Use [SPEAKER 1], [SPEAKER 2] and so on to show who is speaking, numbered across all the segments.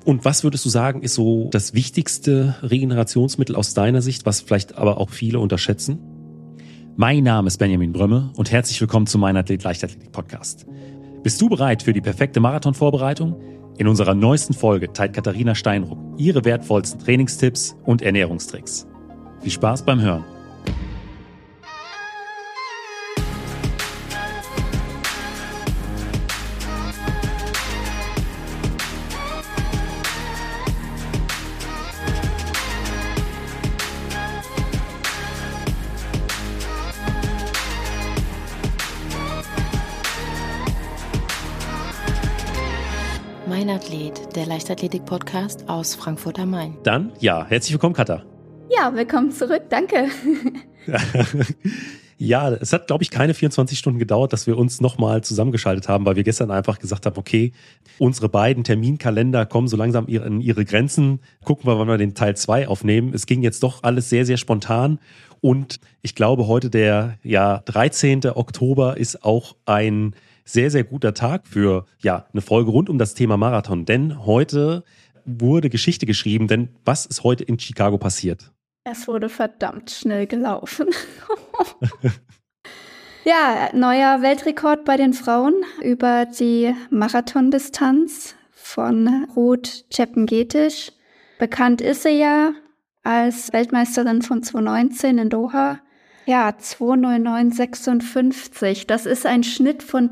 [SPEAKER 1] Und was würdest du sagen, ist so das wichtigste Regenerationsmittel aus deiner Sicht, was vielleicht aber auch viele unterschätzen?
[SPEAKER 2] Mein Name ist Benjamin Brömme und herzlich willkommen zu Mein Athlet Leichtathletik Podcast. Bist du bereit für die perfekte Marathonvorbereitung? In unserer neuesten Folge teilt Katharina Steinruck ihre wertvollsten Trainingstipps und Ernährungstricks. Viel Spaß beim Hören.
[SPEAKER 3] Mein Athlet, der Leichtathletik-Podcast aus Frankfurt am Main.
[SPEAKER 1] Dann, ja, herzlich willkommen, Katha.
[SPEAKER 4] Ja, willkommen zurück, danke.
[SPEAKER 1] Ja, es hat, glaube ich, keine 24 Stunden gedauert, dass wir uns nochmal zusammengeschaltet haben, weil wir gestern einfach gesagt haben, okay, unsere beiden Terminkalender kommen so langsam in ihre Grenzen. Gucken wir, wann wir den Teil 2 aufnehmen. Es ging jetzt doch alles sehr, sehr spontan. Und ich glaube, heute der 13. Oktober ist auch ein sehr, sehr guter Tag für eine Folge rund um das Thema Marathon. Denn heute wurde Geschichte geschrieben. Denn was ist heute in Chicago passiert?
[SPEAKER 4] Es wurde verdammt schnell gelaufen. Ja, neuer Weltrekord bei den Frauen über die Marathondistanz von Ruth Chepngetich. Bekannt ist sie ja als Weltmeisterin von 2019 in Doha. Ja, 2:09,56. Das ist ein Schnitt von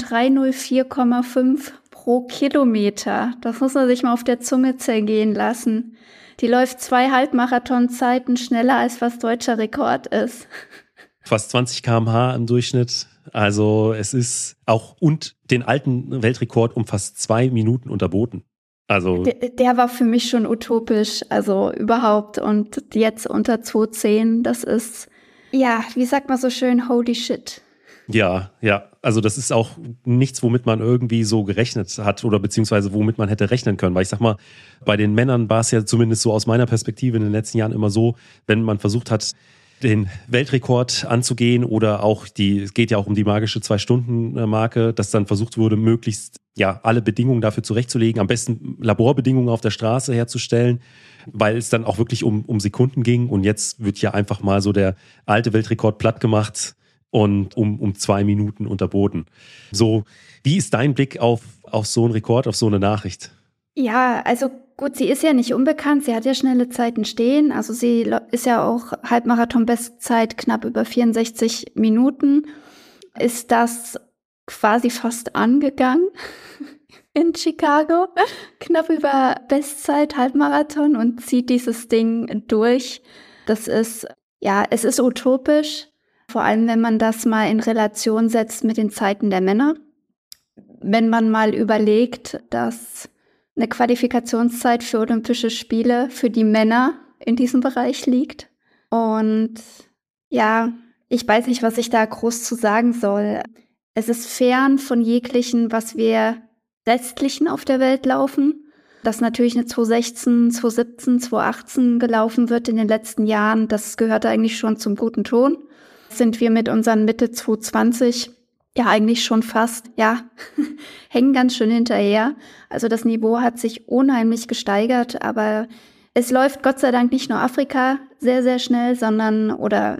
[SPEAKER 4] 3:04,5 pro Kilometer. Das muss man sich mal auf der Zunge zergehen lassen. Die läuft 2 Halbmarathonzeiten schneller, als was deutscher Rekord ist.
[SPEAKER 1] Fast 20 km/h im Durchschnitt. Also es ist auch und den alten Weltrekord um fast 2 Minuten unterboten. Also
[SPEAKER 4] der war für mich schon utopisch, also überhaupt. Und jetzt unter 2:10, das ist, ja, wie sagt man so schön, holy shit.
[SPEAKER 1] Ja, also das ist auch nichts, womit man irgendwie so gerechnet hat oder beziehungsweise womit man hätte rechnen können. Weil ich sag mal, bei den Männern war es ja zumindest so aus meiner Perspektive in den letzten Jahren immer so, wenn man versucht hat, den Weltrekord anzugehen oder auch es geht ja auch um die magische 2-Stunden-Marke, dass dann versucht wurde, möglichst alle Bedingungen dafür zurechtzulegen, am besten Laborbedingungen auf der Straße herzustellen, weil es dann auch wirklich um Sekunden ging und jetzt wird ja einfach mal so der alte Weltrekord platt gemacht und um 2 Minuten unterboten. So, wie ist dein Blick auf so einen Rekord, auf so eine Nachricht?
[SPEAKER 4] Ja, also gut, sie ist ja nicht unbekannt, sie hat ja schnelle Zeiten stehen, also sie ist ja auch Halbmarathon-Bestzeit knapp über 64 Minuten. Ist das quasi fast angegangen in Chicago, knapp über Bestzeit Halbmarathon und zieht dieses Ding durch. Das ist, es ist utopisch, vor allem wenn man das mal in Relation setzt mit den Zeiten der Männer. Wenn man mal überlegt, dass eine Qualifikationszeit für Olympische Spiele für die Männer in diesem Bereich liegt. Und ja, ich weiß nicht, was ich da groß zu sagen soll. Es ist fern von jeglichen, was wir restlichen auf der Welt laufen. Dass natürlich eine 2016, 2017, 2018 gelaufen wird in den letzten Jahren, das gehört eigentlich schon zum guten Ton. Sind wir mit unseren Mitte 2020 eigentlich schon fast, hängen ganz schön hinterher. Also das Niveau hat sich unheimlich gesteigert, aber es läuft Gott sei Dank nicht nur Afrika sehr, sehr schnell, sondern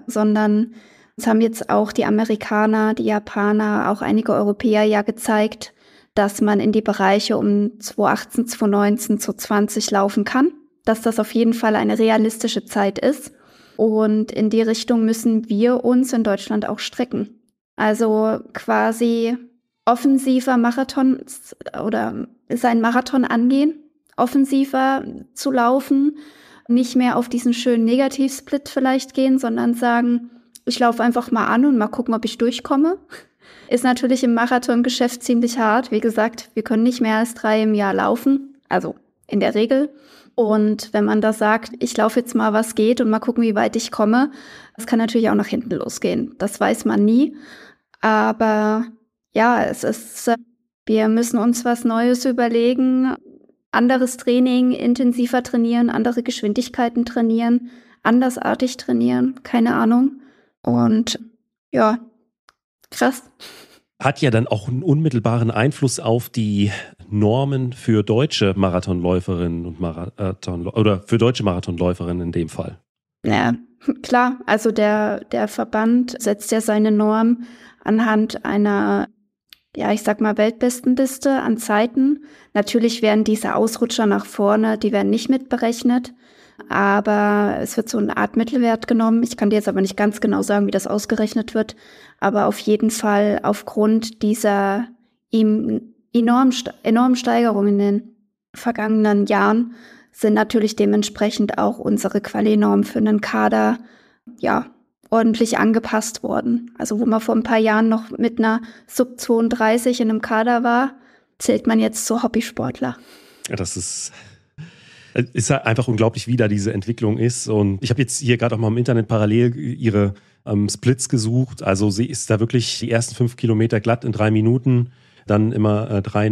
[SPEAKER 4] es haben jetzt auch die Amerikaner, die Japaner, auch einige Europäer gezeigt, dass man in die Bereiche um 2018, 2019, 2020 laufen kann, dass das auf jeden Fall eine realistische Zeit ist. Und in die Richtung müssen wir uns in Deutschland auch strecken. Also quasi offensiver Marathon oder seinen Marathon angehen, offensiver zu laufen, nicht mehr auf diesen schönen Negativsplit vielleicht gehen, sondern sagen, ich laufe einfach mal an und mal gucken, ob ich durchkomme. Ist natürlich im Marathongeschäft ziemlich hart. Wie gesagt, wir können nicht mehr als 3 im Jahr laufen, also in der Regel. Und wenn man da sagt, ich laufe jetzt mal, was geht und mal gucken, wie weit ich komme, das kann natürlich auch nach hinten losgehen. Das weiß man nie. Aber wir müssen uns was Neues überlegen, anderes Training, intensiver trainieren, andere Geschwindigkeiten trainieren, andersartig trainieren, keine Ahnung. Und krass.
[SPEAKER 1] Hat ja dann auch einen unmittelbaren Einfluss auf die Normen für deutsche Marathonläuferinnen und oder für deutsche Marathonläuferinnen in dem Fall?
[SPEAKER 4] Ja, klar. Also der Verband setzt ja seine Norm anhand einer, ja, ich sag mal, Weltbestenliste an Zeiten. Natürlich werden diese Ausrutscher nach vorne, die werden nicht mitberechnet. Aber es wird so eine Art Mittelwert genommen. Ich kann dir jetzt aber nicht ganz genau sagen, wie das ausgerechnet wird. Aber auf jeden Fall aufgrund dieser enormen Steigerungen in den vergangenen Jahren sind natürlich dementsprechend auch unsere Quali-Normen für einen Kader, ja, ordentlich angepasst worden. Also wo man vor ein paar Jahren noch mit einer Sub 32 in einem Kader war, zählt man jetzt zu Hobbysportler.
[SPEAKER 1] Ja, das ist halt einfach unglaublich, wie da diese Entwicklung ist. Und ich habe jetzt hier gerade auch mal im Internet parallel ihre Splits gesucht. Also sie ist da wirklich die ersten 5 Kilometer glatt in 3 Minuten, dann immer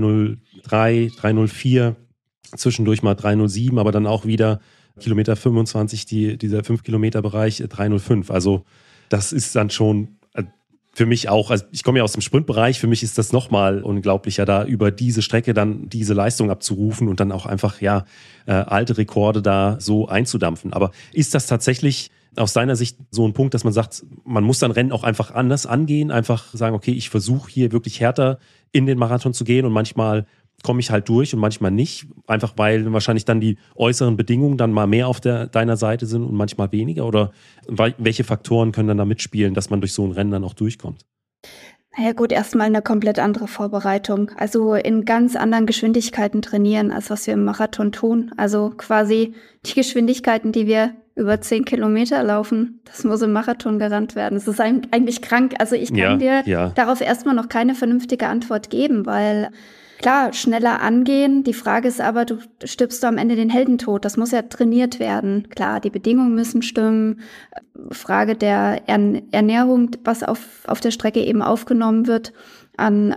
[SPEAKER 1] 3:03, 3:04, zwischendurch mal 3:07, aber dann auch wieder Kilometer 25, dieser 5-Kilometer-Bereich 3:05. Also das ist dann schon für mich auch, also ich komme ja aus dem Sprintbereich, für mich ist das nochmal unglaublicher, da über diese Strecke dann diese Leistung abzurufen und dann auch einfach, alte Rekorde da so einzudampfen. Aber ist das tatsächlich aus deiner Sicht so ein Punkt, dass man sagt, man muss dann Rennen auch einfach anders angehen, einfach sagen, okay, ich versuche hier wirklich härter in den Marathon zu gehen und manchmal komme ich halt durch und manchmal nicht, einfach weil wahrscheinlich dann die äußeren Bedingungen dann mal mehr auf deiner Seite sind und manchmal weniger? Oder welche Faktoren können dann da mitspielen, dass man durch so ein Rennen dann auch durchkommt?
[SPEAKER 4] Naja gut, erstmal eine komplett andere Vorbereitung. Also in ganz anderen Geschwindigkeiten trainieren, als was wir im Marathon tun. Also quasi die Geschwindigkeiten, die wir über 10 Kilometer laufen, das muss im Marathon gerannt werden. Das ist eigentlich krank. Also ich kann dir darauf erstmal noch keine vernünftige Antwort geben, weil klar, schneller angehen. Die Frage ist aber, du stirbst am Ende den Heldentod. Das muss ja trainiert werden. Klar, die Bedingungen müssen stimmen. Frage der Ernährung, was auf der Strecke eben aufgenommen wird an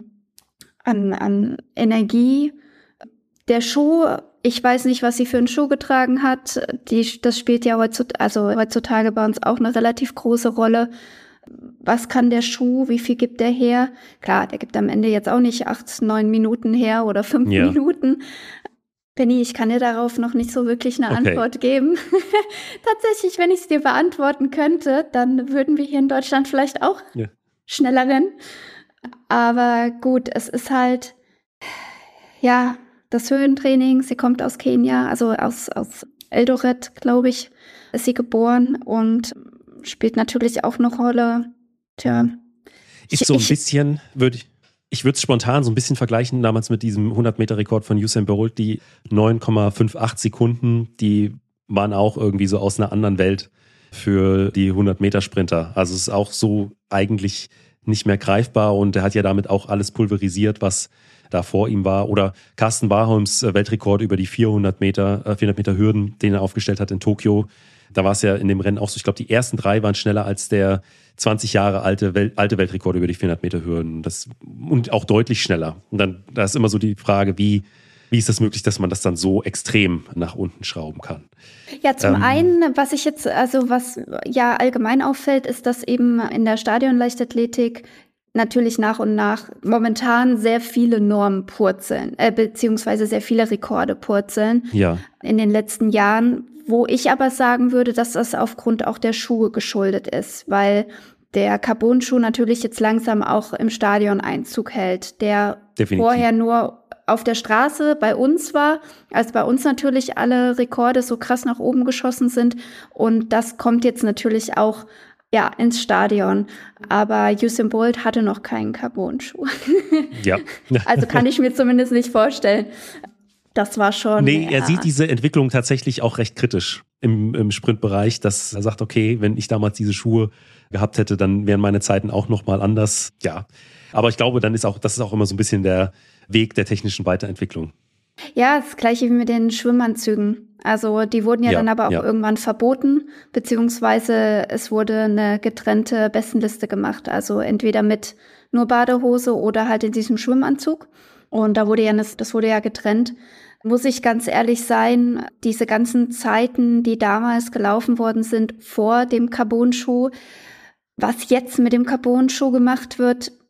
[SPEAKER 4] Energie. Der Schuh, ich weiß nicht, was sie für einen Schuh getragen hat. Das spielt ja heutzutage bei uns auch eine relativ große Rolle. Was kann der Schuh, wie viel gibt der her? Klar, der gibt am Ende jetzt auch nicht 8, 9 Minuten her oder 5 Minuten. Penny, ich kann dir darauf noch nicht so wirklich eine Antwort geben. Tatsächlich, wenn ich es dir beantworten könnte, dann würden wir hier in Deutschland vielleicht auch schneller rennen. Aber gut, es ist halt, das Höhentraining. Sie kommt aus Kenia, also aus Eldoret, glaube ich, ist sie geboren und spielt natürlich auch eine Rolle. Tja.
[SPEAKER 1] Ist so ein bisschen, ich würde es spontan so ein bisschen vergleichen, damals mit diesem 100-Meter-Rekord von Usain Bolt, die 9,58 Sekunden, die waren auch irgendwie so aus einer anderen Welt für die 100-Meter-Sprinter. Also es ist auch so eigentlich nicht mehr greifbar und er hat ja damit auch alles pulverisiert, was da vor ihm war. Oder Carsten Warholms Weltrekord über die 400 Meter Hürden, den er aufgestellt hat in Tokio. Da war es ja in dem Rennen auch so, ich glaube, die ersten 3 waren schneller als der 20 Jahre alte Weltrekord über die 400 Meter Hürden. Und auch deutlich schneller. Und dann, da ist immer so die Frage, wie ist das möglich, dass man das dann so extrem nach unten schrauben kann?
[SPEAKER 4] Ja, zum einen, was ja allgemein auffällt, ist, dass eben in der Stadionleichtathletik natürlich nach und nach momentan sehr viele Normen purzeln, beziehungsweise sehr viele Rekorde purzeln in den letzten Jahren. Wo ich aber sagen würde, dass das aufgrund auch der Schuhe geschuldet ist, weil der Carbon-Schuh natürlich jetzt langsam auch im Stadion Einzug hält, der vorher nur auf der Straße bei uns war, als bei uns natürlich alle Rekorde so krass nach oben geschossen sind. Und das kommt jetzt natürlich auch ins Stadion. Aber Usain Bolt hatte noch keinen Carbon-Schuh.
[SPEAKER 1] Ja.
[SPEAKER 4] Also kann ich mir zumindest nicht vorstellen. Das war schon.
[SPEAKER 1] Nee, er sieht diese Entwicklung tatsächlich auch recht kritisch im Sprintbereich, dass er sagt, okay, wenn ich damals diese Schuhe gehabt hätte, dann wären meine Zeiten auch nochmal anders. Ja, aber ich glaube, das ist auch immer so ein bisschen der Weg der technischen Weiterentwicklung.
[SPEAKER 4] Ja, das Gleiche wie mit den Schwimmanzügen. Also die wurden dann aber auch irgendwann verboten, beziehungsweise es wurde eine getrennte Bestenliste gemacht. Also entweder mit nur Badehose oder halt in diesem Schwimmanzug. Und das wurde ja getrennt. Muss ich ganz ehrlich sein, diese ganzen Zeiten, die damals gelaufen worden sind vor dem Carbon-Schuh, was jetzt mit dem Carbon-Schuh gemacht wird,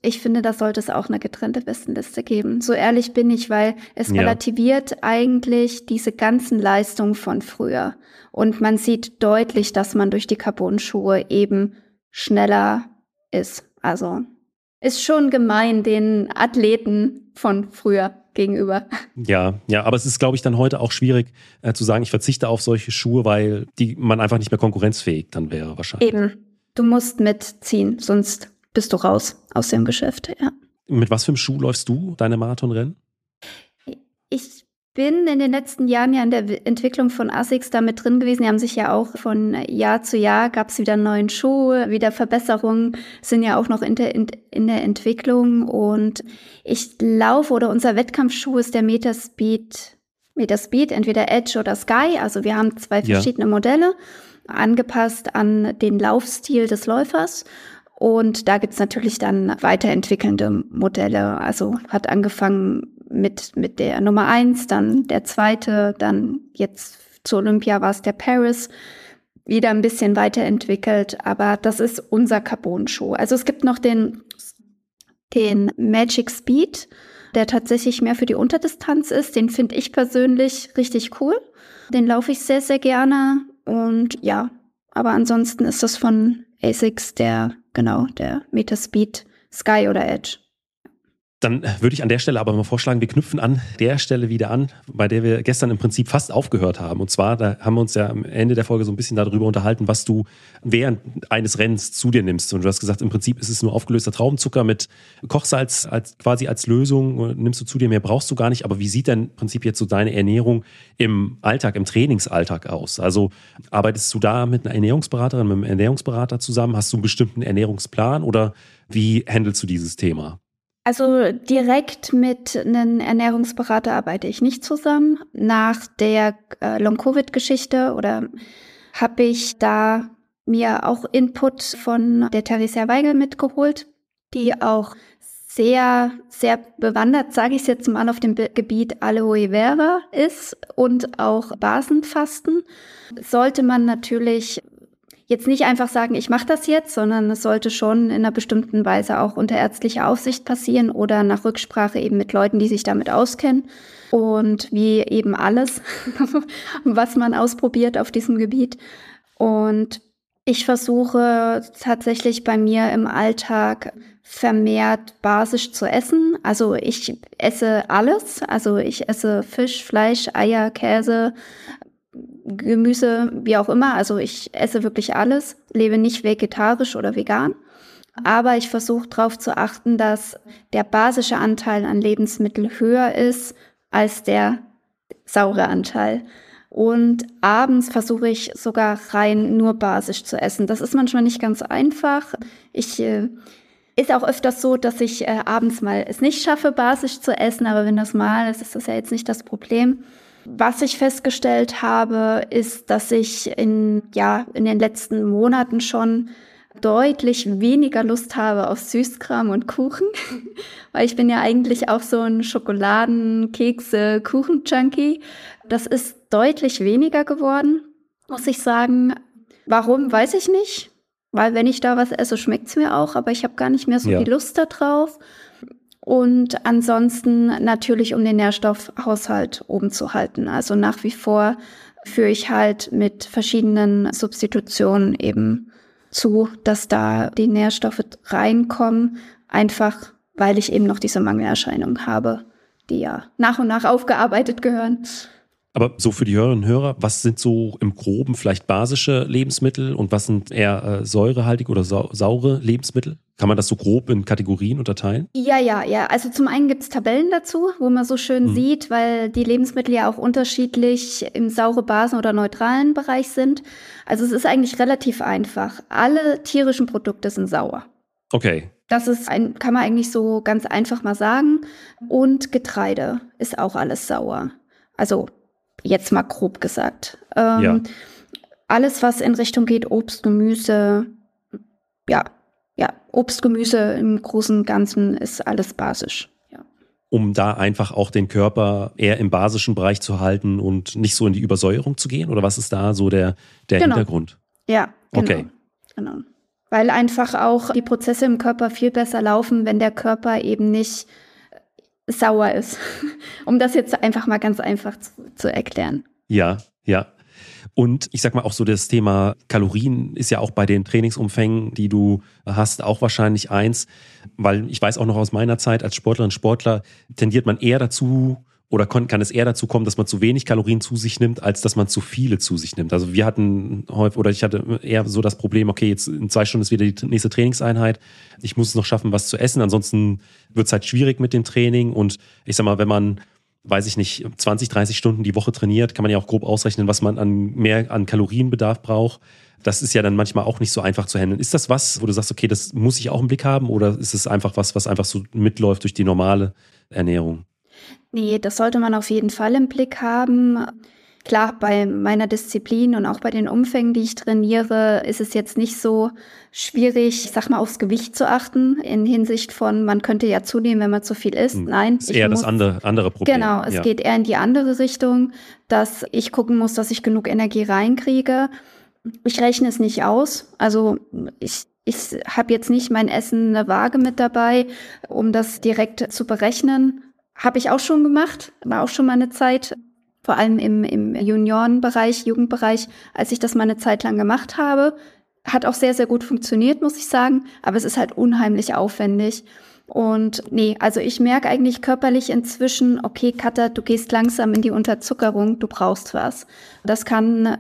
[SPEAKER 4] ich finde, da sollte es auch eine getrennte Bestenliste geben. So ehrlich bin ich, weil es relativiert eigentlich diese ganzen Leistungen von früher. Und man sieht deutlich, dass man durch die Carbon-Schuhe eben schneller ist. Also ist schon gemein den Athleten von früher gegenüber.
[SPEAKER 1] Ja, aber es ist, glaube ich, dann heute auch schwierig zu sagen, ich verzichte auf solche Schuhe, weil man einfach nicht mehr konkurrenzfähig dann wäre wahrscheinlich.
[SPEAKER 4] Eben, du musst mitziehen, sonst bist du raus aus dem Geschäft, ja.
[SPEAKER 1] Mit was für einem Schuh läufst du deine Marathonrennen?
[SPEAKER 4] Ich bin in den letzten Jahren ja in der Entwicklung von ASICS da mit drin gewesen. Die haben sich ja auch von Jahr zu Jahr, gab es wieder einen neuen Schuh, wieder Verbesserungen, sind ja auch noch in der Entwicklung. Und ich laufe, oder unser Wettkampfschuh ist der Metaspeed, entweder Edge oder Sky. Also wir haben 2 verschiedene Modelle, angepasst an den Laufstil des Läufers. Und da gibt's natürlich dann weiterentwickelnde Modelle. Also hat angefangen mit der Nummer 1, dann der 2., dann jetzt zu Olympia war es der Paris, wieder ein bisschen weiterentwickelt. Aber das ist unser Carbon-Schuh. Also es gibt noch den Magic Speed, der tatsächlich mehr für die Unterdistanz ist. Den finde ich persönlich richtig cool. Den laufe ich sehr, sehr gerne. Und ja, aber ansonsten ist das von ASICS der Metaspeed Sky oder Edge.
[SPEAKER 1] Dann würde ich an der Stelle aber mal vorschlagen, wir knüpfen an der Stelle wieder an, bei der wir gestern im Prinzip fast aufgehört haben. Und zwar, da haben wir uns ja am Ende der Folge so ein bisschen darüber unterhalten, was du während eines Rennens zu dir nimmst. Und du hast gesagt, im Prinzip ist es nur aufgelöster Traubenzucker mit Kochsalz quasi als Lösung. Nimmst du zu dir, mehr brauchst du gar nicht. Aber wie sieht denn im Prinzip jetzt so deine Ernährung im Alltag, im Trainingsalltag aus? Also arbeitest du da mit einer Ernährungsberaterin, mit einem Ernährungsberater zusammen? Hast du einen bestimmten Ernährungsplan oder wie handelst du dieses Thema?
[SPEAKER 4] Also direkt mit einem Ernährungsberater arbeite ich nicht zusammen. Nach der Long-Covid-Geschichte habe ich da mir auch Input von der Theresia Weigel mitgeholt, die auch sehr, sehr bewandert, sage ich es jetzt mal, auf dem Gebiet Aloe Vera ist und auch Basenfasten. Sollte man natürlich jetzt nicht einfach sagen, ich mache das jetzt, sondern es sollte schon in einer bestimmten Weise auch unter ärztlicher Aufsicht passieren oder nach Rücksprache eben mit Leuten, die sich damit auskennen. Und wie eben alles, was man ausprobiert auf diesem Gebiet. Und ich versuche tatsächlich bei mir im Alltag vermehrt basisch zu essen. Also ich esse alles. Also ich esse Fisch, Fleisch, Eier, Käse, Gemüse, wie auch immer. Also ich esse wirklich alles, lebe nicht vegetarisch oder vegan. Aber ich versuche darauf zu achten, dass der basische Anteil an Lebensmitteln höher ist als der saure Anteil. Und abends versuche ich sogar rein nur basisch zu essen. Das ist manchmal nicht ganz einfach. Ist auch öfters so, dass ich abends mal es nicht schaffe, basisch zu essen. Aber wenn das mal ist, ist das ja jetzt nicht das Problem. Was ich festgestellt habe, ist, dass ich in den letzten Monaten schon deutlich weniger Lust habe auf Süßkram und Kuchen, weil ich bin ja eigentlich auch so ein Schokoladen-, Kekse-, Kuchen-Junkie. Das ist deutlich weniger geworden, muss ich sagen. Warum, weiß ich nicht, weil wenn ich da was esse, schmeckt's mir auch, aber ich habe gar nicht mehr so die Lust da drauf. Und ansonsten natürlich, um den Nährstoffhaushalt oben zu halten. Also nach wie vor führe ich halt mit verschiedenen Substitutionen eben zu, dass da die Nährstoffe reinkommen, einfach weil ich eben noch diese Mangelerscheinungen habe, die ja nach und nach aufgearbeitet gehören.
[SPEAKER 1] Aber so für die Hörerinnen und Hörer, was sind so im Groben vielleicht basische Lebensmittel und was sind eher säurehaltige oder saure Lebensmittel? Kann man das so grob in Kategorien unterteilen?
[SPEAKER 4] Ja. Also zum einen gibt es Tabellen dazu, wo man so schön sieht, weil die Lebensmittel ja auch unterschiedlich im saure Basen- oder neutralen Bereich sind. Also es ist eigentlich relativ einfach. Alle tierischen Produkte sind sauer.
[SPEAKER 1] Okay.
[SPEAKER 4] Das ist kann man eigentlich so ganz einfach mal sagen. Und Getreide ist auch alles sauer. Also jetzt mal grob gesagt. Alles, was in Richtung geht, Obst, Gemüse, Obst, Gemüse im Großen und Ganzen ist alles basisch. Ja.
[SPEAKER 1] Um da einfach auch den Körper eher im basischen Bereich zu halten und nicht so in die Übersäuerung zu gehen? Oder was ist da so der Hintergrund?
[SPEAKER 4] Ja, genau.
[SPEAKER 1] Okay.
[SPEAKER 4] Genau. Weil einfach auch die Prozesse im Körper viel besser laufen, wenn der Körper eben nicht sauer ist. Um das jetzt einfach mal ganz einfach zu erklären.
[SPEAKER 1] Ja. Und ich sag mal auch so, das Thema Kalorien ist ja auch bei den Trainingsumfängen, die du hast, auch wahrscheinlich eins, weil ich weiß auch noch aus meiner Zeit als Sportlerin und Sportler, tendiert man eher dazu oder kann es eher dazu kommen, dass man zu wenig Kalorien zu sich nimmt, als dass man zu viele zu sich nimmt. Also ich hatte eher so das Problem, okay, jetzt in 2 Stunden ist wieder die nächste Trainingseinheit. Ich muss es noch schaffen, was zu essen. Ansonsten wird es halt schwierig mit dem Training. Und ich sag mal, wenn man, weiß ich nicht, 20, 30 Stunden die Woche trainiert, kann man ja auch grob ausrechnen, was man mehr an Kalorienbedarf braucht. Das ist ja dann manchmal auch nicht so einfach zu handeln. Ist das was, wo du sagst, okay, das muss ich auch im Blick haben, oder ist es einfach was einfach so mitläuft durch die normale Ernährung?
[SPEAKER 4] Nee, das sollte man auf jeden Fall im Blick haben. Klar, bei meiner Disziplin und auch bei den Umfängen, die ich trainiere, ist es jetzt nicht so schwierig, ich sag mal, aufs Gewicht zu achten, in Hinsicht von, man könnte ja zunehmen, wenn man zu viel isst. Nein.
[SPEAKER 1] Das ist eher das andere Problem.
[SPEAKER 4] Genau, es geht eher in die andere Richtung, dass ich gucken muss, dass ich genug Energie reinkriege. Ich rechne es nicht aus. Also ich habe jetzt nicht mein Essen eine Waage mit dabei, um das direkt zu berechnen. Habe ich auch schon gemacht, war auch schon mal eine Zeit, vor allem im Juniorenbereich, Jugendbereich, als ich das mal eine Zeit lang gemacht habe. Hat auch sehr, sehr gut funktioniert, muss ich sagen, aber es ist halt unheimlich aufwendig. Und nee, also ich merke eigentlich körperlich inzwischen, okay, Katha, du gehst langsam in die Unterzuckerung, du brauchst was. Das kann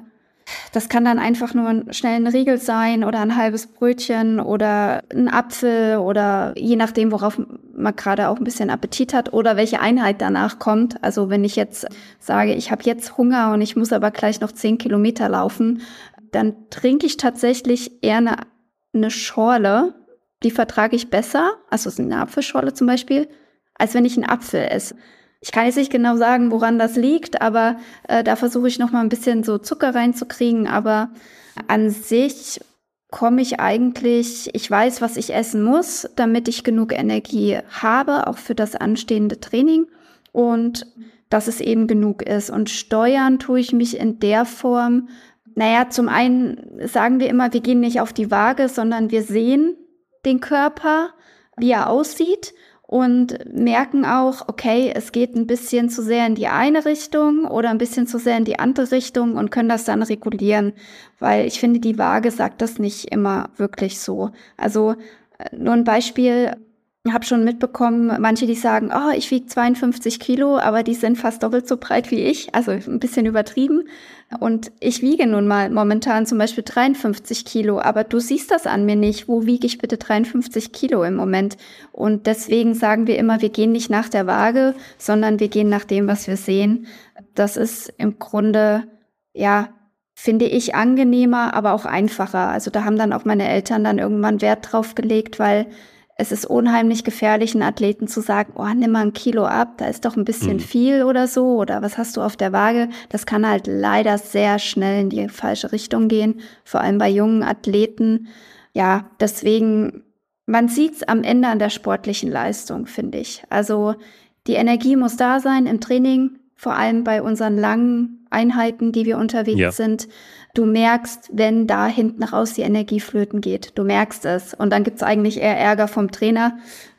[SPEAKER 4] dann einfach nur schnell ein Riegel sein oder ein halbes Brötchen oder ein Apfel oder je nachdem, worauf man gerade auch ein bisschen Appetit hat oder welche Einheit danach kommt. Also wenn ich jetzt sage, ich habe jetzt Hunger und ich muss aber gleich noch 10 Kilometer laufen, dann trinke ich tatsächlich eher eine Schorle. Die vertrage ich besser, also eine Apfelschorle zum Beispiel, als wenn ich einen Apfel esse. Ich kann jetzt nicht genau sagen, woran das liegt, aber da versuche ich noch mal ein bisschen so Zucker reinzukriegen. Aber an sich komme ich eigentlich, ich weiß, was ich essen muss, damit ich genug Energie habe, auch für das anstehende Training und dass es eben genug ist. Und steuern tue ich mich in der Form, naja, zum einen sagen wir immer, wir gehen nicht auf die Waage, sondern wir sehen den Körper, wie er aussieht. Und merken auch, okay, es geht ein bisschen zu sehr in die eine Richtung oder ein bisschen zu sehr in die andere Richtung und können das dann regulieren, weil ich finde, die Waage sagt das nicht immer wirklich so. Also nur ein Beispiel, ich habe schon mitbekommen, manche, die sagen, oh, ich wiege 52 Kilo, aber die sind fast doppelt so breit wie ich, also ein bisschen übertrieben. Und ich wiege nun mal momentan zum Beispiel 53 Kilo, aber du siehst das an mir nicht. Wo wiege ich bitte 53 Kilo im Moment? Und deswegen sagen wir immer, wir gehen nicht nach der Waage, sondern wir gehen nach dem, was wir sehen. Das ist im Grunde, ja, finde ich angenehmer, aber auch einfacher. Also da haben dann auch meine Eltern dann irgendwann Wert drauf gelegt, weil es ist unheimlich gefährlich, einen Athleten zu sagen, oh, nimm mal 1 Kilo ab, da ist doch ein bisschen viel oder so, oder was hast du auf der Waage? Das kann halt leider sehr schnell in die falsche Richtung gehen, vor allem bei jungen Athleten. Ja, deswegen, man sieht's am Ende an der sportlichen Leistung, finde ich. Also die Energie muss da sein im Training, vor allem bei unseren langen Einheiten, die wir unterwegs sind. Du merkst, wenn da hinten raus die Energie flöten geht. Du merkst es. Und dann gibt's eigentlich eher Ärger vom Trainer,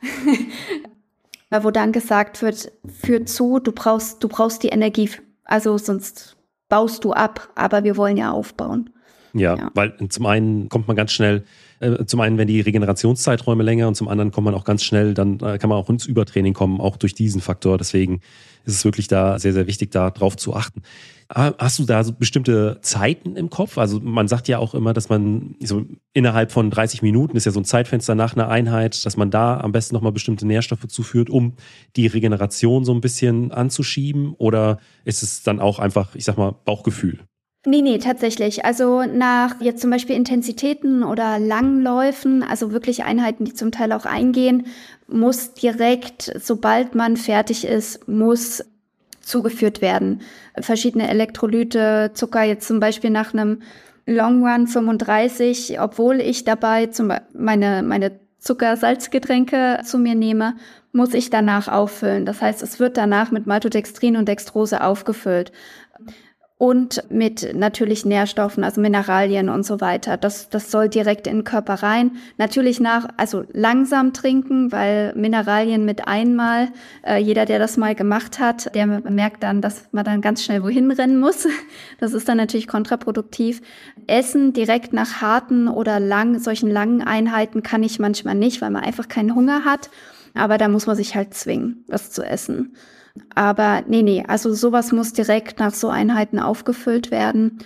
[SPEAKER 4] wo dann gesagt wird, führ zu, du brauchst die Energie. Also sonst baust du ab, aber wir wollen ja aufbauen.
[SPEAKER 1] Ja, weil zum einen kommt man ganz schnell, zum einen werden die Regenerationszeiträume länger und zum anderen kommt man auch ganz schnell, dann kann man auch ins Übertraining kommen, auch durch diesen Faktor. Deswegen ist es wirklich da sehr, sehr wichtig, da drauf zu achten. Hast du da so bestimmte Zeiten im Kopf? Also man sagt ja auch immer, dass man so innerhalb von 30 Minuten, ist ja so ein Zeitfenster nach einer Einheit, dass man da am besten nochmal bestimmte Nährstoffe zuführt, um die Regeneration so ein bisschen anzuschieben? Oder ist es dann auch einfach, ich sag mal, Bauchgefühl?
[SPEAKER 4] Nee, tatsächlich. Also nach jetzt zum Beispiel Intensitäten oder langen Läufen, also wirklich Einheiten, die zum Teil auch eingehen, muss direkt, sobald man fertig ist, muss zugeführt werden. Verschiedene Elektrolyte, Zucker, jetzt zum Beispiel nach einem Long Run 35, obwohl ich dabei meine Zucker-Salzgetränke zu mir nehme, muss ich danach auffüllen. Das heißt, es wird danach mit Maltodextrin und Dextrose aufgefüllt. und mit natürlich Nährstoffen, also Mineralien und so weiter. Das soll direkt in den Körper rein. Natürlich also langsam trinken, weil Mineralien mit einmal, jeder, der das mal gemacht hat, der merkt dann, dass man dann ganz schnell wohin rennen muss. Das ist dann natürlich kontraproduktiv. Essen direkt nach harten oder solchen langen Einheiten kann ich manchmal nicht, weil man einfach keinen Hunger hat. Aber da muss man sich halt zwingen, was zu essen. Aber nee, also sowas muss direkt nach so Einheiten aufgefüllt werden.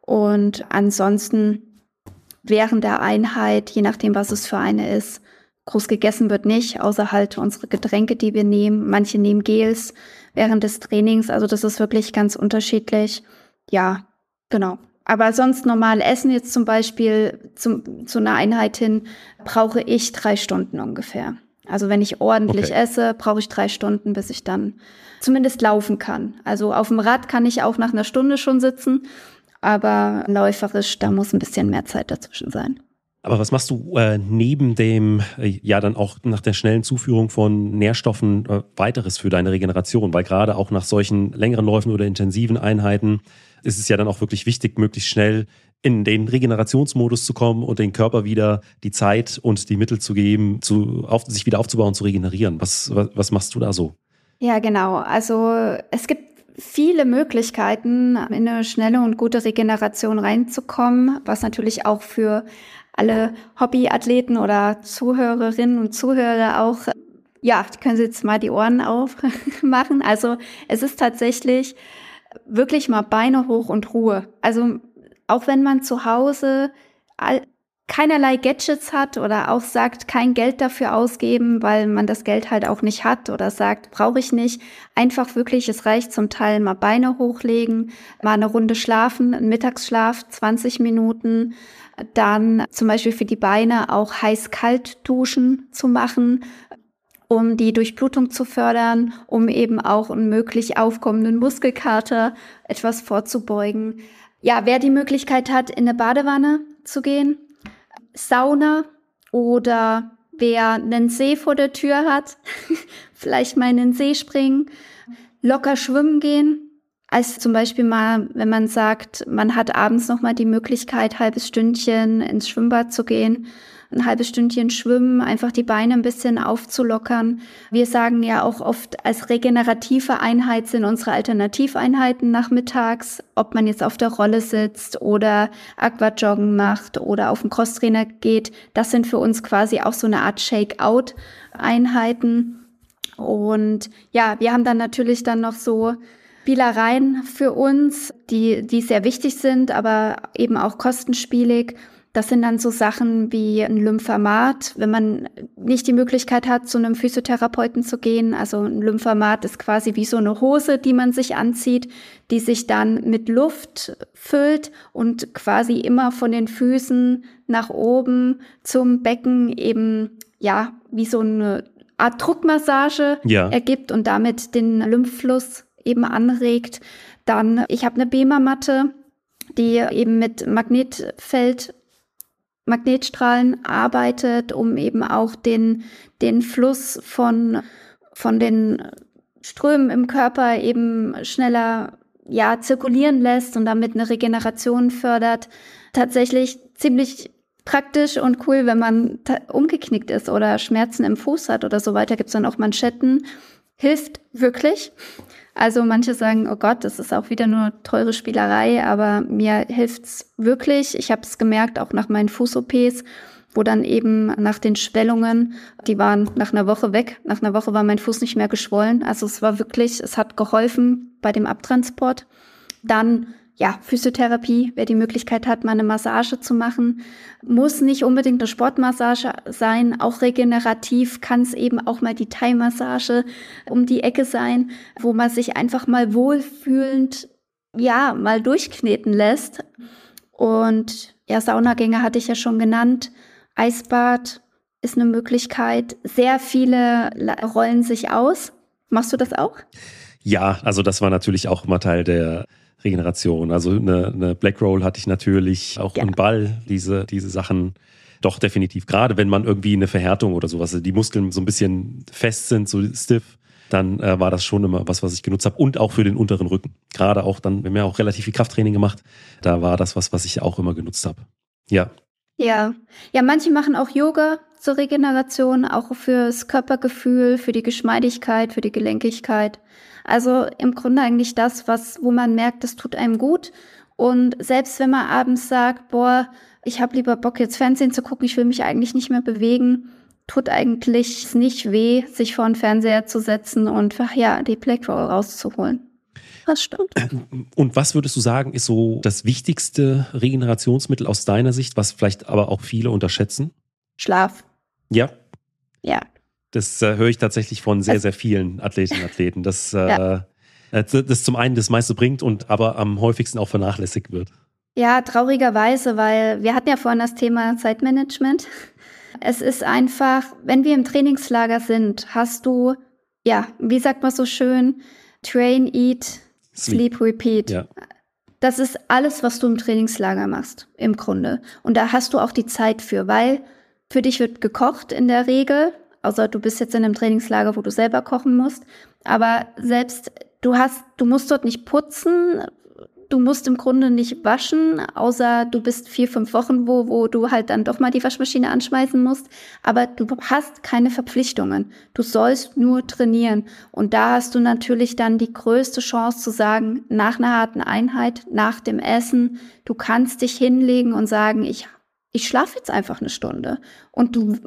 [SPEAKER 4] Und ansonsten während der Einheit, je nachdem, was es für eine ist, groß gegessen wird nicht, außer halt unsere Getränke, die wir nehmen. Manche nehmen Gels während des Trainings, also das ist wirklich ganz unterschiedlich. Ja, genau. Aber sonst normal essen jetzt zum Beispiel zu einer Einheit hin, brauche ich 3 Stunden ungefähr. Also wenn ich ordentlich esse, brauche ich 3 Stunden, bis ich dann zumindest laufen kann. Also auf dem Rad kann ich auch nach einer Stunde schon sitzen, aber läuferisch, da muss ein bisschen mehr Zeit dazwischen sein.
[SPEAKER 1] Aber was machst du neben dem, dann auch nach der schnellen Zuführung von Nährstoffen weiteres für deine Regeneration? Weil gerade auch nach solchen längeren Läufen oder intensiven Einheiten ist es ja dann auch wirklich wichtig, möglichst schnell in den Regenerationsmodus zu kommen und den Körper wieder die Zeit und die Mittel zu geben, sich wieder aufzubauen, zu regenerieren. Was machst du da so?
[SPEAKER 4] Ja, genau. Also es gibt viele Möglichkeiten, in eine schnelle und gute Regeneration reinzukommen, was natürlich auch für alle Hobbyathleten oder Zuhörerinnen und Zuhörer auch, können Sie jetzt mal die Ohren aufmachen. Also es ist tatsächlich wirklich mal Beine hoch und Ruhe. Also auch wenn man zu Hause keinerlei Gadgets hat oder auch sagt, kein Geld dafür ausgeben, weil man das Geld halt auch nicht hat oder sagt, brauche ich nicht. Einfach wirklich, es reicht zum Teil mal Beine hochlegen, mal eine Runde schlafen, einen Mittagsschlaf, 20 Minuten. Dann zum Beispiel für die Beine auch heiß-kalt duschen zu machen, um die Durchblutung zu fördern, um eben auch einen möglich aufkommenden Muskelkater etwas vorzubeugen. Ja, wer die Möglichkeit hat, in eine Badewanne zu gehen, Sauna oder wer einen See vor der Tür hat, vielleicht mal in den See springen, locker schwimmen gehen. Als zum Beispiel mal, wenn man sagt, man hat abends noch mal die Möglichkeit, halbes Stündchen ins Schwimmbad zu gehen, ein halbes Stündchen schwimmen, einfach die Beine ein bisschen aufzulockern. Wir sagen ja auch oft, als regenerative Einheit sind unsere Alternativeinheiten nachmittags, ob man jetzt auf der Rolle sitzt oder Aquajoggen macht oder auf den Crosstrainer geht. Das sind für uns quasi auch so eine Art Shake-Out-Einheiten. Und ja, wir haben dann natürlich dann noch so Spielereien für uns, die sehr wichtig sind, aber eben auch kostenspielig. Das sind dann so Sachen wie ein Lymphamat, wenn man nicht die Möglichkeit hat, zu einem Physiotherapeuten zu gehen. Also ein Lymphamat ist quasi wie so eine Hose, die man sich anzieht, die sich dann mit Luft füllt und quasi immer von den Füßen nach oben zum Becken eben, wie so eine Art Druckmassage ergibt und damit den Lymphfluss eben anregt. Dann, ich habe eine BEMA-Matte, die eben mit Magnetstrahlen arbeitet, um eben auch den Fluss von den Strömen im Körper eben schneller zirkulieren lässt und damit eine Regeneration fördert. Tatsächlich ziemlich praktisch und cool, wenn man umgeknickt ist oder Schmerzen im Fuß hat oder so weiter, gibt's dann auch Manschetten. Hilft wirklich. Also manche sagen, oh Gott, das ist auch wieder nur teure Spielerei, aber mir hilft's wirklich. Ich habe es gemerkt, auch nach meinen Fuß-OPs, wo dann eben nach den Schwellungen, die waren nach einer Woche weg. Nach einer Woche war mein Fuß nicht mehr geschwollen. Also es hat geholfen bei dem Abtransport. Dann Physiotherapie, wer die Möglichkeit hat, mal eine Massage zu machen. Muss nicht unbedingt eine Sportmassage sein, auch regenerativ kann es eben auch mal die Thai-Massage um die Ecke sein, wo man sich einfach mal wohlfühlend, mal durchkneten lässt. Und Saunagänge hatte ich ja schon genannt. Eisbad ist eine Möglichkeit. Sehr viele rollen sich aus. Machst du das auch?
[SPEAKER 1] Ja, also das war natürlich auch immer Teil der Regeneration. Also eine Black Roll hatte ich natürlich, auch einen Ball, diese Sachen doch definitiv. Gerade wenn man irgendwie eine Verhärtung oder sowas, die Muskeln so ein bisschen fest sind, so stiff, dann war das schon immer was ich genutzt habe. Und auch für den unteren Rücken. Gerade auch dann, wir haben ja auch relativ viel Krafttraining gemacht, da war das was ich auch immer genutzt habe. Ja.
[SPEAKER 4] Ja, manche machen auch Yoga zur Regeneration, auch fürs Körpergefühl, für die Geschmeidigkeit, für die Gelenkigkeit. Also im Grunde eigentlich das, wo man merkt, das tut einem gut. Und selbst wenn man abends sagt, boah, ich habe lieber Bock jetzt Fernsehen zu gucken, ich will mich eigentlich nicht mehr bewegen, tut eigentlich nicht weh, sich vor den Fernseher zu setzen und die Playground rauszuholen. Das stimmt.
[SPEAKER 1] Und was würdest du sagen, ist so das wichtigste Regenerationsmittel aus deiner Sicht, was vielleicht aber auch viele unterschätzen?
[SPEAKER 4] Schlaf.
[SPEAKER 1] Ja.
[SPEAKER 4] Ja.
[SPEAKER 1] Das höre ich tatsächlich von sehr, sehr vielen Athletinnen und Athleten, dass das zum einen das meiste bringt und aber am häufigsten auch vernachlässigt wird.
[SPEAKER 4] Ja, traurigerweise, weil wir hatten ja vorhin das Thema Zeitmanagement. Es ist einfach, wenn wir im Trainingslager sind, hast du, wie sagt man so schön, Train, Eat, Sleep, Repeat. Ja. Das ist alles, was du im Trainingslager machst, im Grunde. Und da hast du auch die Zeit für, weil für dich wird gekocht in der Regel, außer du bist jetzt in einem Trainingslager, wo du selber kochen musst. Aber selbst du musst dort nicht putzen, du musst im Grunde nicht waschen, außer du bist 4-5 Wochen, wo du halt dann doch mal die Waschmaschine anschmeißen musst. Aber du hast keine Verpflichtungen. Du sollst nur trainieren. Und da hast du natürlich dann die größte Chance zu sagen, nach einer harten Einheit, nach dem Essen, du kannst dich hinlegen und sagen, ich schlafe jetzt einfach eine Stunde. Und du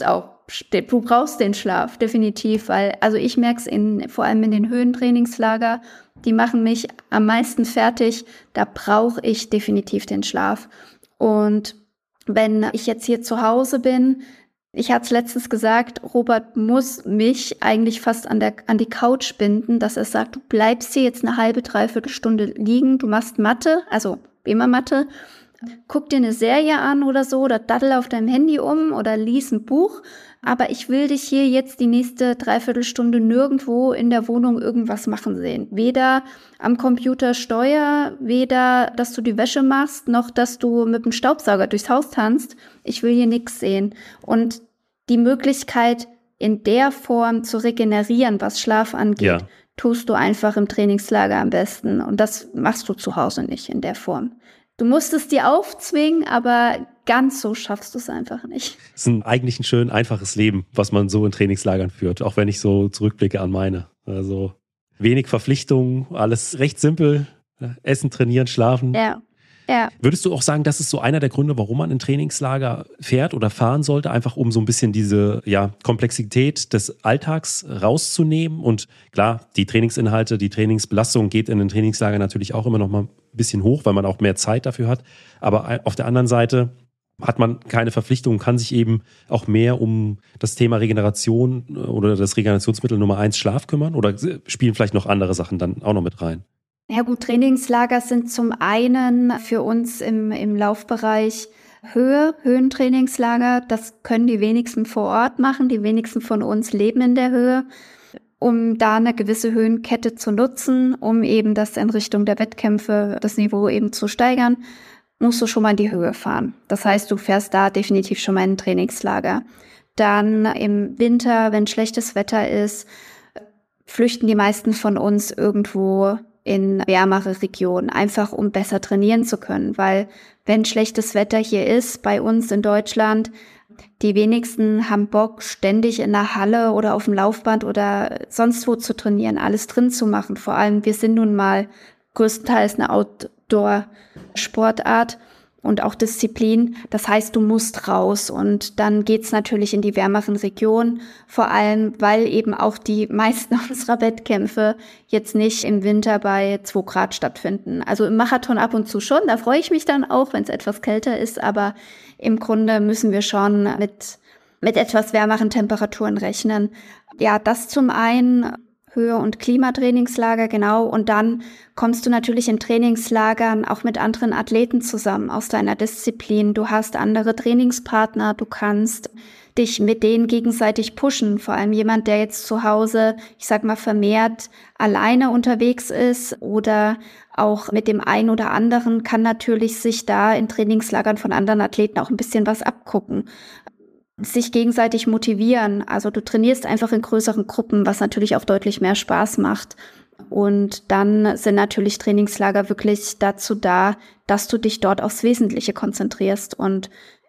[SPEAKER 4] brauchst den Schlaf, definitiv, weil, also ich merke es vor allem in den Höhentrainingslager, die machen mich am meisten fertig, da brauche ich definitiv den Schlaf. Und wenn ich jetzt hier zu Hause bin, ich hatte es letztens gesagt, Robert muss mich eigentlich fast an die Couch binden, dass er sagt, du bleibst hier jetzt eine halbe, dreiviertel Stunde liegen, du machst Mathe, also immer Mathe, guck dir eine Serie an oder so, oder daddel auf deinem Handy oder lies ein Buch, aber ich will dich hier jetzt die nächste Dreiviertelstunde nirgendwo in der Wohnung irgendwas machen sehen. Weder am Computer Steuer, weder, dass du die Wäsche machst, noch, dass du mit dem Staubsauger durchs Haus tanzt. Ich will hier nichts sehen. Und die Möglichkeit, in der Form zu regenerieren, was Schlaf angeht, tust du einfach im Trainingslager am besten. Und das machst du zu Hause nicht in der Form. Du musst es dir aufzwingen, aber ganz so schaffst du es einfach nicht.
[SPEAKER 1] Es ist eigentlich ein schön einfaches Leben, was man so in Trainingslagern führt, auch wenn ich so zurückblicke an meine. Also wenig Verpflichtungen, alles recht simpel. Essen, trainieren, schlafen.
[SPEAKER 4] Ja.
[SPEAKER 1] Würdest du auch sagen, das ist so einer der Gründe, warum man in Trainingslager fährt oder fahren sollte, einfach um so ein bisschen diese Komplexität des Alltags rauszunehmen? Und klar, die Trainingsinhalte, die Trainingsbelastung geht in den Trainingslager natürlich auch immer noch mal ein bisschen hoch, weil man auch mehr Zeit dafür hat. Aber auf der anderen Seite hat man keine Verpflichtung, kann sich eben auch mehr um das Thema Regeneration oder das Regenerationsmittel Nummer 1 Schlaf kümmern? Oder spielen vielleicht noch andere Sachen dann auch noch mit rein?
[SPEAKER 4] Ja gut, Trainingslager sind zum einen für uns im Laufbereich Höhentrainingslager. Das können die wenigsten vor Ort machen. Die wenigsten von uns leben in der Höhe, um da eine gewisse Höhenkette zu nutzen, um eben das in Richtung der Wettkämpfe, das Niveau eben zu steigern, musst du schon mal in die Höhe fahren. Das heißt, du fährst da definitiv schon mal in ein Trainingslager. Dann im Winter, wenn schlechtes Wetter ist, flüchten die meisten von uns irgendwo in wärmere Regionen, einfach um besser trainieren zu können, weil wenn schlechtes Wetter hier ist, bei uns in Deutschland, die wenigsten haben Bock, ständig in der Halle oder auf dem Laufband oder sonst wo zu trainieren, alles drin zu machen. Vor allem, wir sind nun mal größtenteils eine Outdoor-Sportart und auch Disziplin. Das heißt, du musst raus und dann geht's natürlich in die wärmeren Regionen, vor allem, weil eben auch die meisten unserer Wettkämpfe jetzt nicht im Winter bei 2 Grad stattfinden. Also im Marathon ab und zu schon, da freue ich mich dann auch, wenn es etwas kälter ist, aber im Grunde müssen wir schon mit etwas wärmeren Temperaturen rechnen. Ja, das zum einen Höhe- und Klimatrainingslager, genau. Und dann kommst du natürlich in Trainingslagern auch mit anderen Athleten zusammen aus deiner Disziplin. Du hast andere Trainingspartner, du kannst dich mit denen gegenseitig pushen. Vor allem jemand, der jetzt zu Hause, ich sag mal, vermehrt alleine unterwegs ist oder auch mit dem einen oder anderen, kann natürlich sich da in Trainingslagern von anderen Athleten auch ein bisschen was abgucken. sich gegenseitig motivieren. Also du trainierst einfach in größeren Gruppen, was natürlich auch deutlich mehr Spaß macht. Und dann sind natürlich Trainingslager wirklich dazu da, dass du dich dort aufs Wesentliche konzentrierst. Und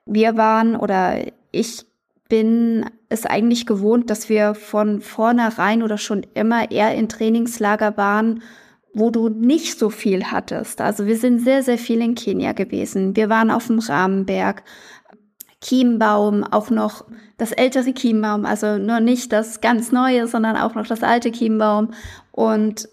[SPEAKER 4] ich bin es eigentlich gewohnt, dass wir von vornherein oder schon immer eher in Trainingslager waren, wo du nicht so viel hattest. Also wir sind sehr, sehr viel in Kenia gewesen. Wir waren auf dem Rahmenberg, Chiembaum, auch noch das ältere Chiembaum, also nur nicht das ganz neue, sondern auch noch das alte Chiembaum. Und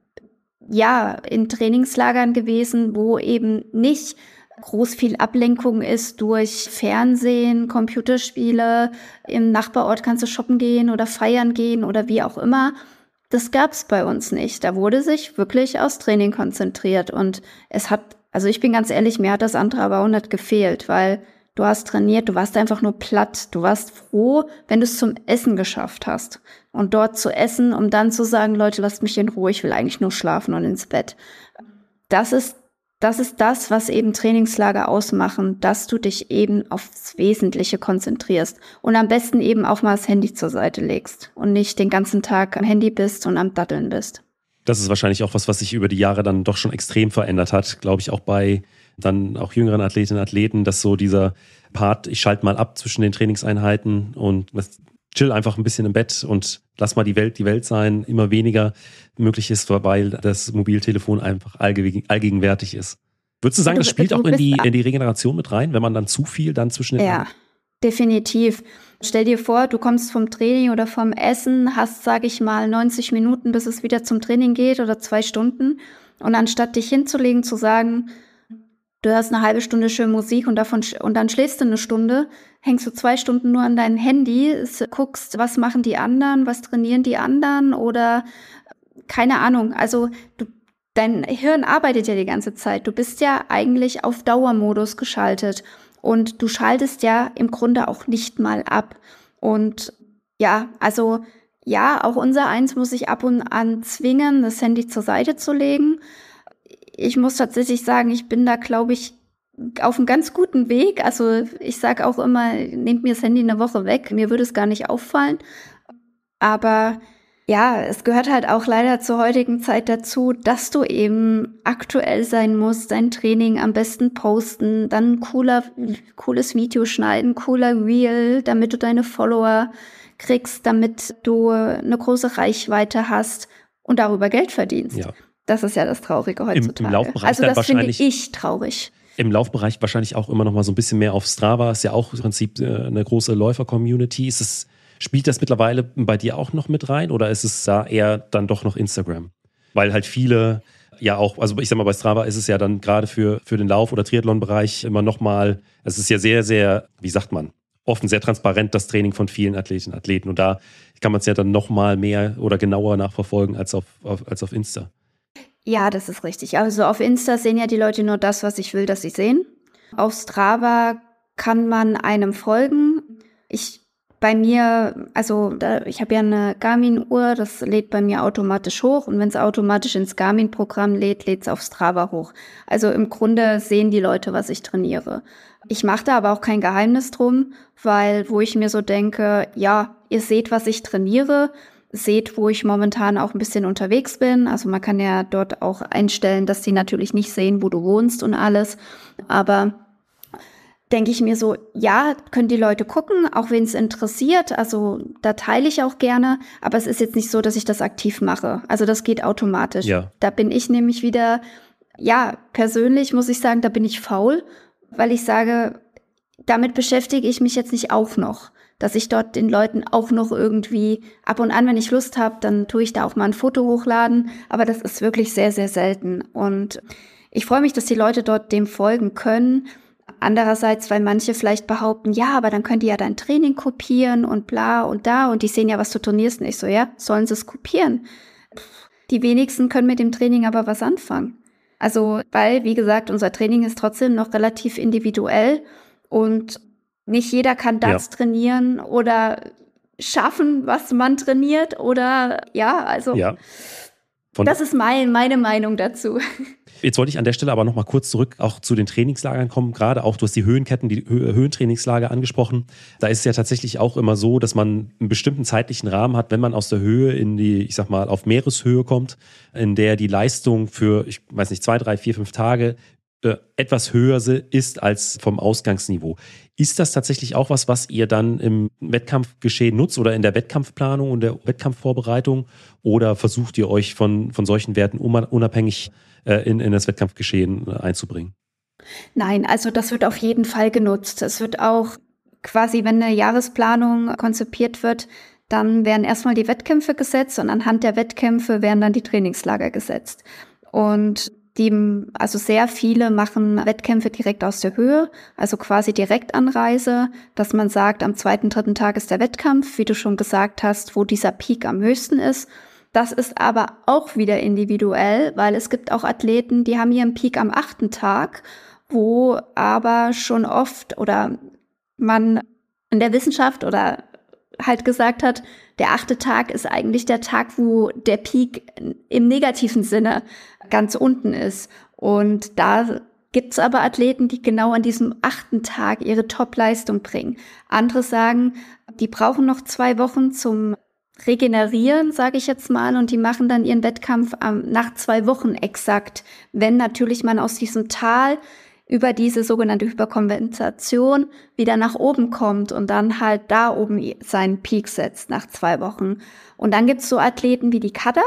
[SPEAKER 4] ja, in Trainingslagern gewesen, wo eben nicht groß viel Ablenkung ist durch Fernsehen, Computerspiele. Im Nachbarort kannst du shoppen gehen oder feiern gehen oder wie auch immer. Das gab's bei uns nicht. Da wurde sich wirklich aufs Training konzentriert. Und ich bin ganz ehrlich, mir hat das andere aber auch nicht gefehlt, weil du hast trainiert, du warst einfach nur platt. Du warst froh, wenn du es zum Essen geschafft hast. Und dort zu essen, um dann zu sagen, Leute, lasst mich in Ruhe, ich will eigentlich nur schlafen und ins Bett. Das ist das, was eben Trainingslager ausmachen, dass du dich eben aufs Wesentliche konzentrierst und am besten eben auch mal das Handy zur Seite legst und nicht den ganzen Tag am Handy bist und am Daddeln bist.
[SPEAKER 1] Das ist wahrscheinlich auch was sich über die Jahre dann doch schon extrem verändert hat, glaube ich, auch bei dann auch jüngeren Athletinnen und Athleten, dass so dieser Part, ich schalte mal ab zwischen den Trainingseinheiten und chill einfach ein bisschen im Bett und lass mal die Welt sein, immer weniger möglich ist, weil das Mobiltelefon einfach allgegenwärtig ist. Würdest du sagen, das spielt auch in die Regeneration mit rein, wenn man dann zu viel dann zwischen den...
[SPEAKER 4] Ja, definitiv. Stell dir vor, du kommst vom Training oder vom Essen, hast, sage ich mal, 90 Minuten, bis es wieder zum Training geht oder 2 Stunden. Und anstatt dich hinzulegen, zu sagen, du hörst eine halbe Stunde schön Musik und dann schläfst du eine Stunde, hängst du 2 Stunden nur an dein Handy, guckst, was machen die anderen, was trainieren die anderen oder keine Ahnung. Also dein Hirn arbeitet ja die ganze Zeit. Du bist ja eigentlich auf Dauermodus geschaltet und du schaltest ja im Grunde auch nicht mal ab. Und ja, also ja, auch unser Eins muss sich ab und an zwingen, das Handy zur Seite zu legen. Ich muss tatsächlich sagen, ich bin da, glaube ich, auf einem ganz guten Weg. Also ich sage auch immer, nehmt mir das Handy eine Woche weg. Mir würde es gar nicht auffallen. Aber ja, es gehört halt auch leider zur heutigen Zeit dazu, dass du eben aktuell sein musst, dein Training am besten posten, dann ein cooles Video schneiden, cooler Reel, damit du deine Follower kriegst, damit du eine große Reichweite hast und darüber Geld verdienst. Ja. Das ist ja das Traurige heutzutage.
[SPEAKER 1] Im Laufbereich
[SPEAKER 4] also das finde ich traurig.
[SPEAKER 1] Im Laufbereich wahrscheinlich auch immer noch mal so ein bisschen mehr auf Strava. Ist ja auch im Prinzip eine große Läufer-Community. Spielt das mittlerweile bei dir auch noch mit rein oder ist es da eher dann doch noch Instagram? Weil halt viele ja auch, also ich sag mal, bei Strava ist es ja dann gerade für den Lauf- oder Triathlon-Bereich immer noch mal, es ist ja sehr, sehr, wie sagt man, offen, sehr transparent das Training von vielen Athletinnen und Athleten. Und da kann man es ja dann noch mal mehr oder genauer nachverfolgen als auf Insta.
[SPEAKER 4] Ja, das ist richtig. Also auf Insta sehen ja die Leute nur das, was ich will, dass sie sehen. Auf Strava kann man einem folgen. Ich habe ja eine Garmin-Uhr, das lädt bei mir automatisch hoch. Und wenn es automatisch ins Garmin-Programm lädt, lädt es auf Strava hoch. Also im Grunde sehen die Leute, was ich trainiere. Ich mache da aber auch kein Geheimnis drum, weil wo ich mir so denke, ja, ihr seht, was ich trainiere, seht, wo ich momentan auch ein bisschen unterwegs bin. Also man kann ja dort auch einstellen, dass die natürlich nicht sehen, wo du wohnst und alles. Aber denke ich mir so, ja, können die Leute gucken, auch wen es interessiert. Also da teile ich auch gerne. Aber es ist jetzt nicht so, dass ich das aktiv mache. Also das geht automatisch. Ja. Da bin ich nämlich wieder, ja, persönlich muss ich sagen, da bin ich faul, weil ich sage, damit beschäftige ich mich jetzt nicht auch noch. Dass ich dort den Leuten auch noch irgendwie ab und an, wenn ich Lust habe, dann tue ich da auch mal ein Foto hochladen. Aber das ist wirklich sehr, sehr selten. Und ich freue mich, dass die Leute dort dem folgen können. Andererseits, weil manche vielleicht behaupten, ja, aber dann können die ja dein Training kopieren und bla und da. Und die sehen ja, was du trainierst. Und ich so, ja, sollen sie es kopieren? Die wenigsten können mit dem Training aber was anfangen. Also, weil, wie gesagt, unser Training ist trotzdem noch relativ individuell und nicht jeder kann das trainieren oder schaffen, was man trainiert oder ja, also Das ist meine Meinung dazu.
[SPEAKER 1] Jetzt wollte ich an der Stelle aber noch mal kurz zurück auch zu den Trainingslagern kommen. Gerade auch, du hast die Höhenketten, die Höhentrainingslager angesprochen. Da ist es ja tatsächlich auch immer so, dass man einen bestimmten zeitlichen Rahmen hat, wenn man aus der Höhe in die, ich sag mal, auf Meereshöhe kommt, in der die Leistung für, ich weiß nicht, 2, 3, 4, 5 Tage etwas höher ist als vom Ausgangsniveau. Ist das tatsächlich auch was ihr dann im Wettkampfgeschehen nutzt oder in der Wettkampfplanung und der Wettkampfvorbereitung? Oder versucht ihr euch von solchen Werten unabhängig in das Wettkampfgeschehen einzubringen?
[SPEAKER 4] Nein, also das wird auf jeden Fall genutzt. Es wird auch quasi, wenn eine Jahresplanung konzipiert wird, dann werden erstmal die Wettkämpfe gesetzt und anhand der Wettkämpfe werden dann die Trainingslager gesetzt. Und also sehr viele machen Wettkämpfe direkt aus der Höhe, also quasi Direktanreise, dass man sagt, am 2., 3. Tag ist der Wettkampf, wie du schon gesagt hast, wo dieser Peak am höchsten ist. Das ist aber auch wieder individuell, weil es gibt auch Athleten, die haben ihren Peak am 8. Tag, wo aber schon oft oder man in der Wissenschaft oder halt gesagt hat, der 8. Tag ist eigentlich der Tag, wo der Peak im negativen Sinne ganz unten ist. Und da gibt's aber Athleten, die genau an diesem 8. Tag ihre Top-Leistung bringen. Andere sagen, die brauchen noch 2 Wochen zum Regenerieren, sage ich jetzt mal, und die machen dann ihren Wettkampf nach 2 Wochen exakt. Wenn natürlich man aus diesem Tal über diese sogenannte Hyperkompensation wieder nach oben kommt und dann halt da oben seinen Peak setzt nach 2 Wochen. Und dann gibt's so Athleten wie die Kada,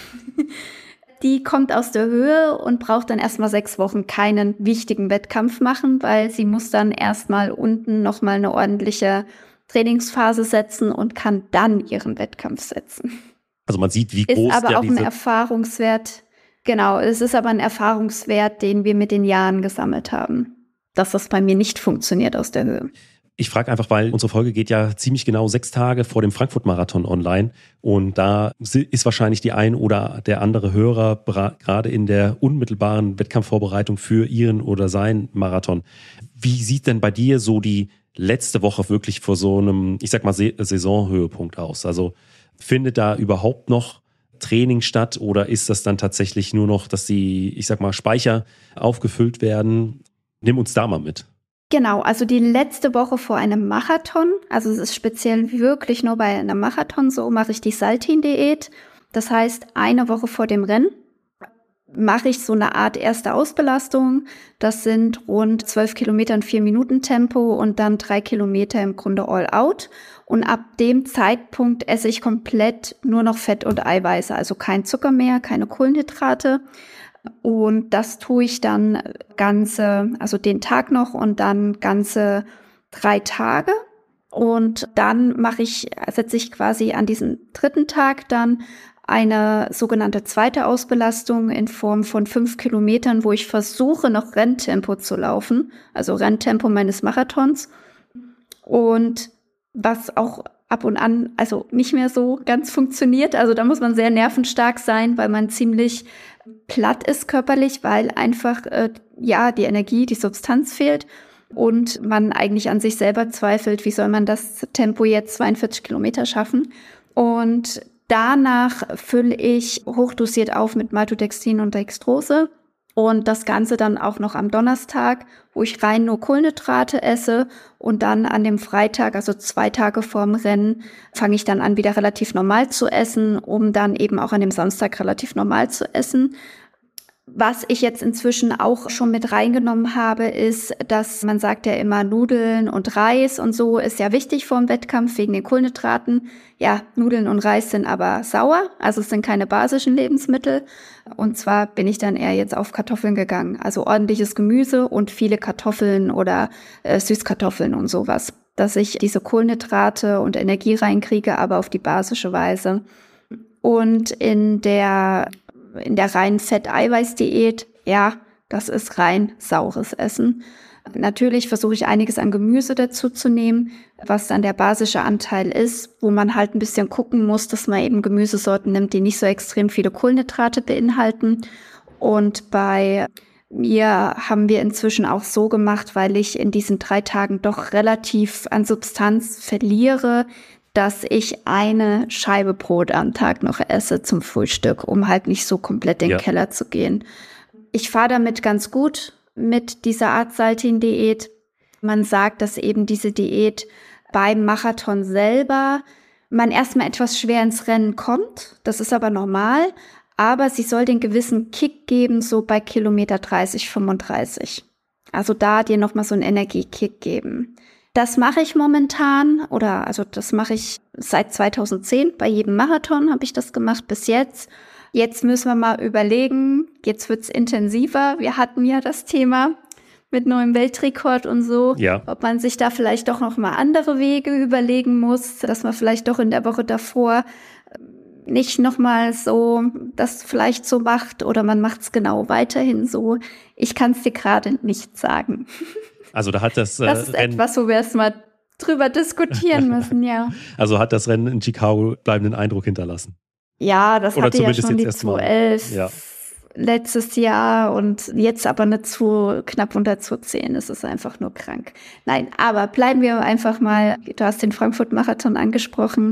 [SPEAKER 4] die kommt aus der Höhe und braucht dann erstmal 6 Wochen keinen wichtigen Wettkampf machen, weil sie muss dann erstmal unten nochmal eine ordentliche Trainingsphase setzen und kann dann ihren Wettkampf setzen.
[SPEAKER 1] Also man sieht, wie groß
[SPEAKER 4] ist aber auch ein Erfahrungswert. Genau, es ist aber ein Erfahrungswert, den wir mit den Jahren gesammelt haben, dass das bei mir nicht funktioniert aus der Höhe.
[SPEAKER 1] Ich frage einfach, weil unsere Folge geht ja ziemlich genau 6 Tage vor dem Frankfurt-Marathon online und da ist wahrscheinlich die ein oder der andere Hörer gerade in der unmittelbaren Wettkampfvorbereitung für ihren oder seinen Marathon. Wie sieht denn bei dir so die letzte Woche wirklich vor so einem, ich sag mal, Saisonhöhepunkt aus? Also findet da überhaupt noch Training statt oder ist das dann tatsächlich nur noch, dass die, ich sag mal, Speicher aufgefüllt werden? Nimm uns da mal mit.
[SPEAKER 4] Genau, also die letzte Woche vor einem Marathon, also es ist speziell wirklich nur bei einem Marathon so, mache ich die Saltin-Diät. Das heißt, eine Woche vor dem Rennen mache ich so eine Art erste Ausbelastung. Das sind rund 12 Kilometer in 4 Minuten Tempo und dann 3 Kilometer im Grunde all out. Und ab dem Zeitpunkt esse ich komplett nur noch Fett und Eiweiße, also kein Zucker mehr, keine Kohlenhydrate. Und das tue ich dann also den Tag noch und dann ganze 3 Tage. Und dann setze ich quasi an diesem 3. Tag dann eine sogenannte zweite Ausbelastung in Form von 5 Kilometern, wo ich versuche, noch Renntempo zu laufen, also Renntempo meines Marathons. Und was auch ab und an, also nicht mehr so ganz funktioniert. Also da muss man sehr nervenstark sein, weil man ziemlich platt ist körperlich, weil einfach die Energie, die Substanz fehlt und man eigentlich an sich selber zweifelt, wie soll man das Tempo jetzt 42 Kilometer schaffen. Und danach fülle ich hochdosiert auf mit Maltodextrin und Dextrose und das Ganze dann auch noch am Donnerstag, wo ich rein nur Kohlenhydrate esse und dann an dem Freitag, also 2 Tage vorm Rennen, fange ich dann an, wieder relativ normal zu essen, um dann eben auch an dem Samstag relativ normal zu essen. Was ich jetzt inzwischen auch schon mit reingenommen habe, ist, dass man sagt ja immer, Nudeln und Reis und so ist ja wichtig vor dem Wettkampf wegen den Kohlenhydraten. Ja, Nudeln und Reis sind aber sauer, also es sind keine basischen Lebensmittel. Und zwar bin ich dann eher jetzt auf Kartoffeln gegangen, also ordentliches Gemüse und viele Kartoffeln oder Süßkartoffeln und sowas, dass ich diese Kohlenhydrate und Energie reinkriege, aber auf die basische Weise. Und in der reinen Fett-Eiweiß-Diät, ja, das ist rein saures Essen. Natürlich versuche ich einiges an Gemüse dazu zu nehmen, was dann der basische Anteil ist, wo man halt ein bisschen gucken muss, dass man eben Gemüsesorten nimmt, die nicht so extrem viele Kohlenhydrate beinhalten. Und bei mir haben wir inzwischen auch so gemacht, weil ich in diesen 3 Tagen doch relativ an Substanz verliere, dass ich eine Scheibe Brot am Tag noch esse zum Frühstück, um halt nicht so komplett in den Keller zu gehen. Ich fahre damit ganz gut mit dieser Art Saltin-Diät. Man sagt, dass eben diese Diät beim Marathon selber man erstmal etwas schwer ins Rennen kommt. Das ist aber normal. Aber sie soll den gewissen Kick geben, so bei Kilometer 30, 35. Also da dir nochmal so einen Energiekick geben. Das mache ich momentan das mache ich seit 2010. Bei jedem Marathon habe ich das gemacht bis jetzt. Jetzt müssen wir mal überlegen, jetzt wird's intensiver. Wir hatten ja das Thema mit neuem Weltrekord und so, ob man sich da vielleicht doch noch mal andere Wege überlegen muss, dass man vielleicht doch in der Woche davor nicht noch mal so das vielleicht so macht oder man macht's genau weiterhin so. Ich kann es dir gerade nicht sagen.
[SPEAKER 1] Also da hat das
[SPEAKER 4] ist etwas, wo wir erst mal drüber diskutieren müssen, ja.
[SPEAKER 1] Also hat das Rennen in Chicago bleibenden Eindruck hinterlassen?
[SPEAKER 4] Ja, das hatte ja schon die 211 letztes Jahr und jetzt aber nicht knapp unter 210. Es ist einfach nur krank. Nein, aber bleiben wir einfach mal, du hast den Frankfurt-Marathon angesprochen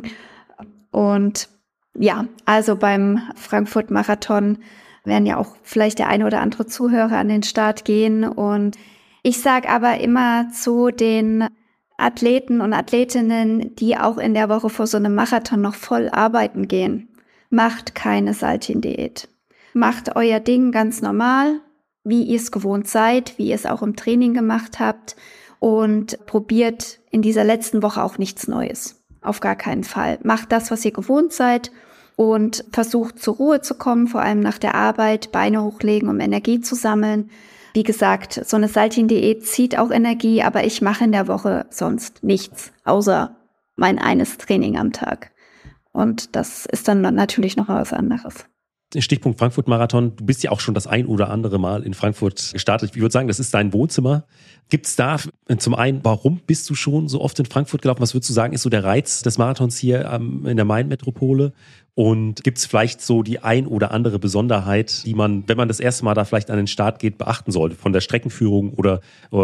[SPEAKER 4] und ja, also beim Frankfurt-Marathon werden ja auch vielleicht der eine oder andere Zuhörer an den Start gehen und ich sage aber immer zu den Athleten und Athletinnen, die auch in der Woche vor so einem Marathon noch voll arbeiten gehen, macht keine Saltin-Diät. Macht euer Ding ganz normal, wie ihr es gewohnt seid, wie ihr es auch im Training gemacht habt und probiert in dieser letzten Woche auch nichts Neues. Auf gar keinen Fall. Macht das, was ihr gewohnt seid und versucht zur Ruhe zu kommen, vor allem nach der Arbeit, Beine hochlegen, um Energie zu sammeln. Wie gesagt, so eine Saltin-Diät zieht auch Energie, aber ich mache in der Woche sonst nichts, außer mein eines Training am Tag. Und das ist dann natürlich noch was anderes.
[SPEAKER 1] Stichpunkt Frankfurt-Marathon. Du bist ja auch schon das ein oder andere Mal in Frankfurt gestartet. Ich würde sagen, das ist dein Wohnzimmer. Gibt es da zum einen, warum bist du schon so oft in Frankfurt gelaufen? Was würdest du sagen, ist so der Reiz des Marathons hier in der Main-Metropole? Und gibt es vielleicht so die ein oder andere Besonderheit, die man, wenn man das erste Mal da vielleicht an den Start geht, beachten sollte? Von der Streckenführung oder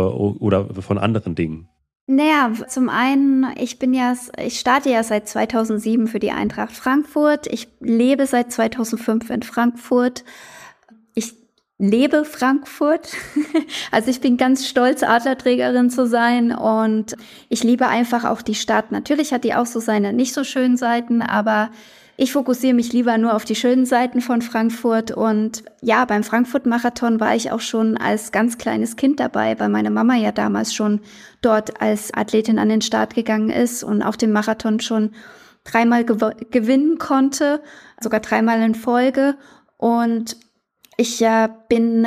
[SPEAKER 1] von anderen Dingen?
[SPEAKER 4] Naja, zum einen, ich starte ja seit 2007 für die Eintracht Frankfurt. Ich lebe seit 2005 in Frankfurt. Ich lebe Frankfurt. Also ich bin ganz stolz, Adlerträgerin zu sein und ich liebe einfach auch die Stadt. Natürlich hat die auch so seine nicht so schönen Seiten, aber ich fokussiere mich lieber nur auf die schönen Seiten von Frankfurt und ja, beim Frankfurt-Marathon war ich auch schon als ganz kleines Kind dabei, weil meine Mama ja damals schon dort als Athletin an den Start gegangen ist und auch den Marathon schon 3-mal gewinnen konnte, sogar 3-mal in Folge. Und ich bin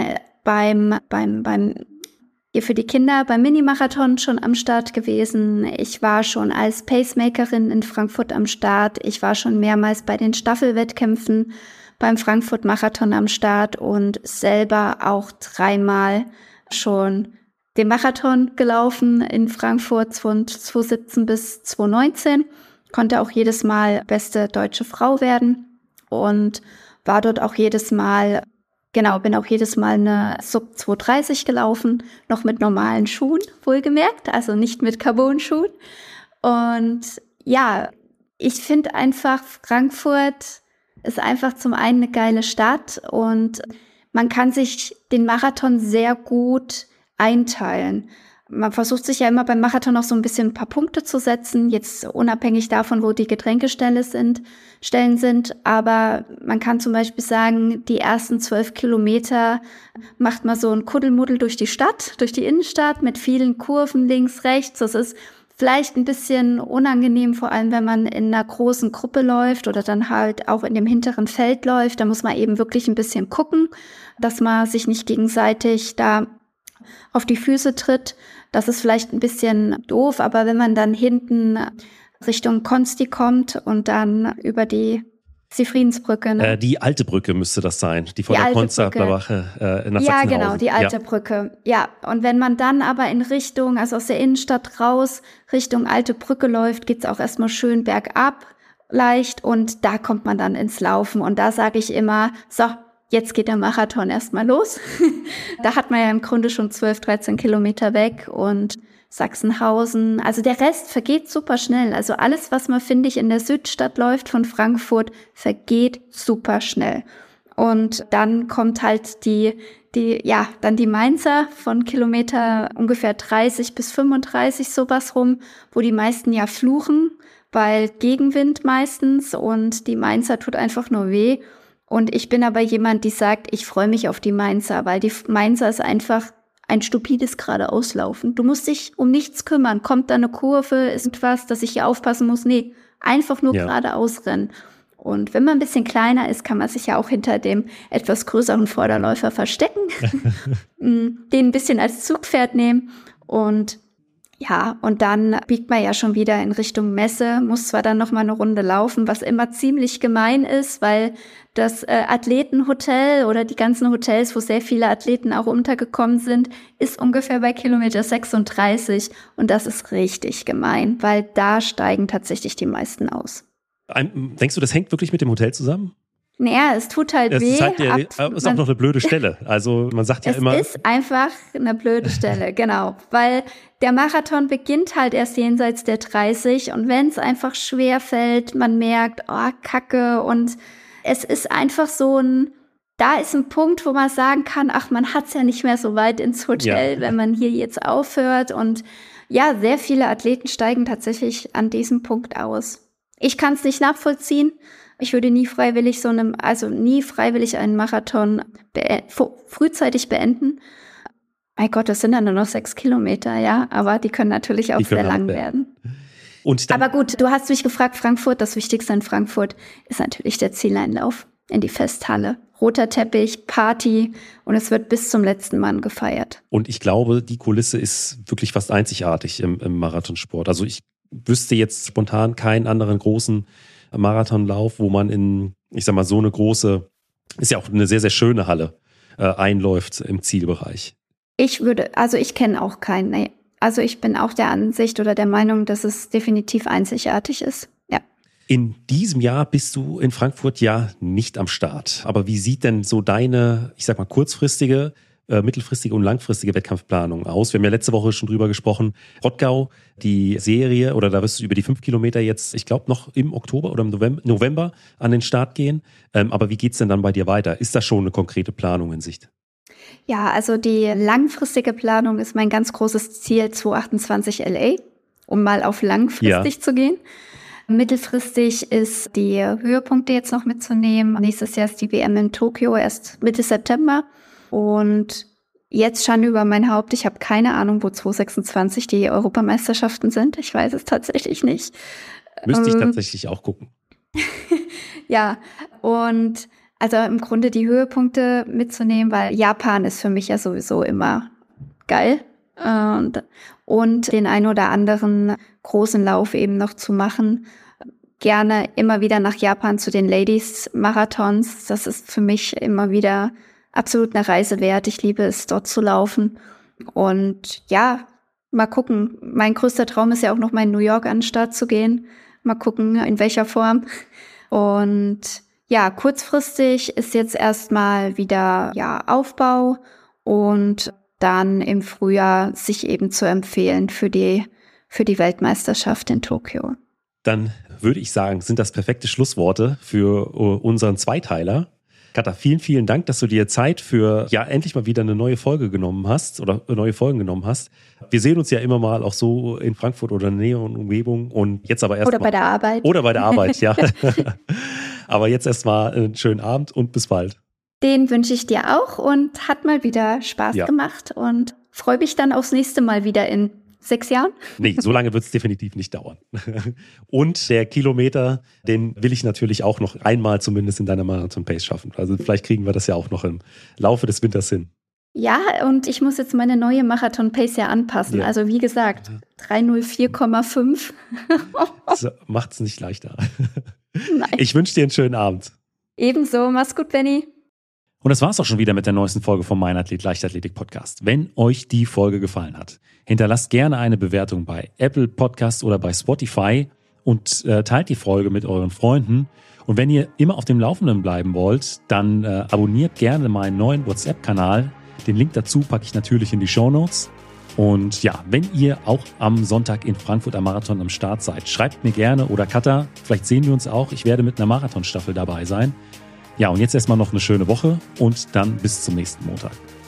[SPEAKER 4] hier für die Kinder beim Mini-Marathon schon am Start gewesen. Ich war schon als Pacemakerin in Frankfurt am Start. Ich war schon mehrmals bei den Staffelwettkämpfen beim Frankfurt-Marathon am Start und selber auch 3-mal schon den Marathon gelaufen in Frankfurt von 2017 bis 2019. Konnte auch jedes Mal beste deutsche Frau werden und war dort auch jedes Mal bin auch jedes Mal eine Sub 230 gelaufen, noch mit normalen Schuhen, wohlgemerkt, also nicht mit Carbon-Schuhen. Und ja, ich finde einfach, Frankfurt ist einfach zum einen eine geile Stadt und man kann sich den Marathon sehr gut einteilen. Man versucht sich ja immer beim Marathon noch so ein bisschen ein paar Punkte zu setzen, jetzt unabhängig davon, wo die Getränkestellen sind. Aber man kann zum Beispiel sagen, die ersten 12 Kilometer macht man so ein Kuddelmuddel durch die Stadt, durch die Innenstadt mit vielen Kurven links, rechts. Das ist vielleicht ein bisschen unangenehm, vor allem wenn man in einer großen Gruppe läuft oder dann halt auch in dem hinteren Feld läuft. Da muss man eben wirklich ein bisschen gucken, dass man sich nicht gegenseitig da auf die Füße tritt. Das ist vielleicht ein bisschen doof, aber wenn man dann hinten Richtung Konsti kommt und dann über die Friedensbrücke. Ne?
[SPEAKER 1] Die alte Brücke müsste das sein, die von der Konstablerwache nach Sachsenhausen.
[SPEAKER 4] Ja, genau, die alte Brücke. Ja, und wenn man dann aber in Richtung, also aus der Innenstadt raus, Richtung alte Brücke läuft, geht's auch erstmal schön bergab, leicht und da kommt man dann ins Laufen. Und da sage ich immer, so, jetzt geht der Marathon erstmal los. Da hat man ja im Grunde schon 12, 13 Kilometer weg und Sachsenhausen. Also der Rest vergeht super schnell. Also alles, was man, finde ich, in der Südstadt läuft von Frankfurt, vergeht super schnell. Und dann kommt halt dann die Mainzer von Kilometer ungefähr 30 bis 35 sowas rum, wo die meisten ja fluchen, weil Gegenwind meistens und die Mainzer tut einfach nur weh. Und ich bin aber jemand, die sagt, ich freue mich auf die Mainzer, weil die Mainzer ist einfach ein stupides Geradeauslaufen. Du musst dich um nichts kümmern. Kommt da eine Kurve, ist etwas, dass ich hier aufpassen muss? Nee, einfach nur geradeaus rennen. Und wenn man ein bisschen kleiner ist, kann man sich ja auch hinter dem etwas größeren Vorderläufer verstecken, den ein bisschen als Zugpferd nehmen und dann biegt man ja schon wieder in Richtung Messe, muss zwar dann noch mal eine Runde laufen, was immer ziemlich gemein ist, weil das Athletenhotel oder die ganzen Hotels, wo sehr viele Athleten auch untergekommen sind, ist ungefähr bei Kilometer 36 und das ist richtig gemein, weil da steigen tatsächlich die meisten aus.
[SPEAKER 1] Denkst du, das hängt wirklich mit dem Hotel zusammen?
[SPEAKER 4] Naja, es tut halt weh.
[SPEAKER 1] Ist auch noch eine blöde Stelle. Also man sagt ja immer...
[SPEAKER 4] Es ist einfach eine blöde Stelle, genau. Weil der Marathon beginnt halt erst jenseits der 30 und wenn es einfach schwer fällt, man merkt, oh, Kacke. Und es ist einfach da ist ein Punkt, wo man sagen kann, ach, man hat's ja nicht mehr so weit ins Hotel, wenn man hier jetzt aufhört. Und ja, sehr viele Athleten steigen tatsächlich an diesem Punkt aus. Ich kann es nicht nachvollziehen. Ich würde nie freiwillig einen Marathon frühzeitig beenden. Mein Gott, das sind dann nur noch 6 Kilometer, ja, aber die können natürlich auch sehr lang werden. Aber gut, du hast mich gefragt, Frankfurt, das Wichtigste in Frankfurt ist natürlich der Zieleinlauf in die Festhalle. Roter Teppich, Party und es wird bis zum letzten Mann gefeiert. Und ich glaube, die Kulisse ist wirklich fast einzigartig im Marathonsport. Also ich wüsste jetzt spontan keinen anderen großen Marathonlauf, wo man in, ich sag mal, so eine große, ist ja auch eine sehr, sehr schöne Halle, einläuft im Zielbereich. Ich kenne auch keinen, nee. Also ich bin auch der Ansicht oder der Meinung, dass es definitiv einzigartig ist, ja. In diesem Jahr bist du in Frankfurt ja nicht am Start. Aber wie sieht denn so deine, ich sag mal, kurzfristige, mittelfristige und langfristige Wettkampfplanung aus? Wir haben ja letzte Woche schon drüber gesprochen. Rottgau, die Serie, oder da wirst du über die 5 Kilometer jetzt, ich glaube, noch im Oktober oder im November an den Start gehen. Aber wie geht's denn dann bei dir weiter? Ist da schon eine konkrete Planung in Sicht? Ja, also die langfristige Planung ist mein ganz großes Ziel 2028 LA, um mal auf langfristig zu gehen. Mittelfristig ist die Höhepunkte jetzt noch mitzunehmen. Nächstes Jahr ist die WM in Tokio, erst Mitte September. Und jetzt Schande über mein Haupt, ich habe keine Ahnung, wo 2026 die Europameisterschaften sind. Ich weiß es tatsächlich nicht. Müsste ich tatsächlich auch gucken. Ja, und also im Grunde die Höhepunkte mitzunehmen, weil Japan ist für mich ja sowieso immer geil. Und den ein oder anderen großen Lauf eben noch zu machen. Gerne immer wieder nach Japan zu den Ladies-Marathons. Das ist für mich immer wieder absolut eine Reise wert. Ich liebe es, dort zu laufen. Und ja, mal gucken. Mein größter Traum ist ja auch noch mal in New York an den Start zu gehen. Mal gucken, in welcher Form. Und ja, kurzfristig ist jetzt erstmal wieder Aufbau und dann im Frühjahr sich eben zu empfehlen für die Weltmeisterschaft in Tokio. Dann würde ich sagen, sind das perfekte Schlussworte für unseren Zweiteiler. Katha, vielen, vielen Dank, dass du dir Zeit für endlich mal wieder eine neue Folge genommen hast oder neue Folgen genommen hast. Wir sehen uns ja immer mal auch so in Frankfurt oder Nähe und Umgebung und jetzt aber erst bei der Arbeit. Oder bei der Arbeit, ja. Aber jetzt erstmal einen schönen Abend und bis bald. Den wünsche ich dir auch und hat mal wieder Spaß gemacht und freue mich dann aufs nächste Mal wieder in 6 Jahren? Nee, so lange wird es definitiv nicht dauern. Und der Kilometer, den will ich natürlich auch noch einmal zumindest in deiner Marathon-Pace schaffen. Also vielleicht kriegen wir das ja auch noch im Laufe des Winters hin. Ja, und ich muss jetzt meine neue Marathon-Pace anpassen. Ja. Also wie gesagt, 3:04,5. Das macht es nicht leichter. Nein. Ich wünsche dir einen schönen Abend. Ebenso, mach's gut, Benni. Und das war's auch schon wieder mit der neuesten Folge vom Mein Athlet Leichtathletik Podcast. Wenn euch die Folge gefallen hat, hinterlasst gerne eine Bewertung bei Apple Podcasts oder bei Spotify und teilt die Folge mit euren Freunden. Und wenn ihr immer auf dem Laufenden bleiben wollt, dann abonniert gerne meinen neuen WhatsApp-Kanal. Den Link dazu packe ich natürlich in die Shownotes.
[SPEAKER 2] Und ja, wenn ihr auch am Sonntag in Frankfurt am Marathon am Start seid, schreibt mir gerne oder Katha, vielleicht sehen wir uns auch. Ich werde mit einer Marathonstaffel dabei sein. Ja, und jetzt erstmal noch eine schöne Woche und dann bis zum nächsten Montag.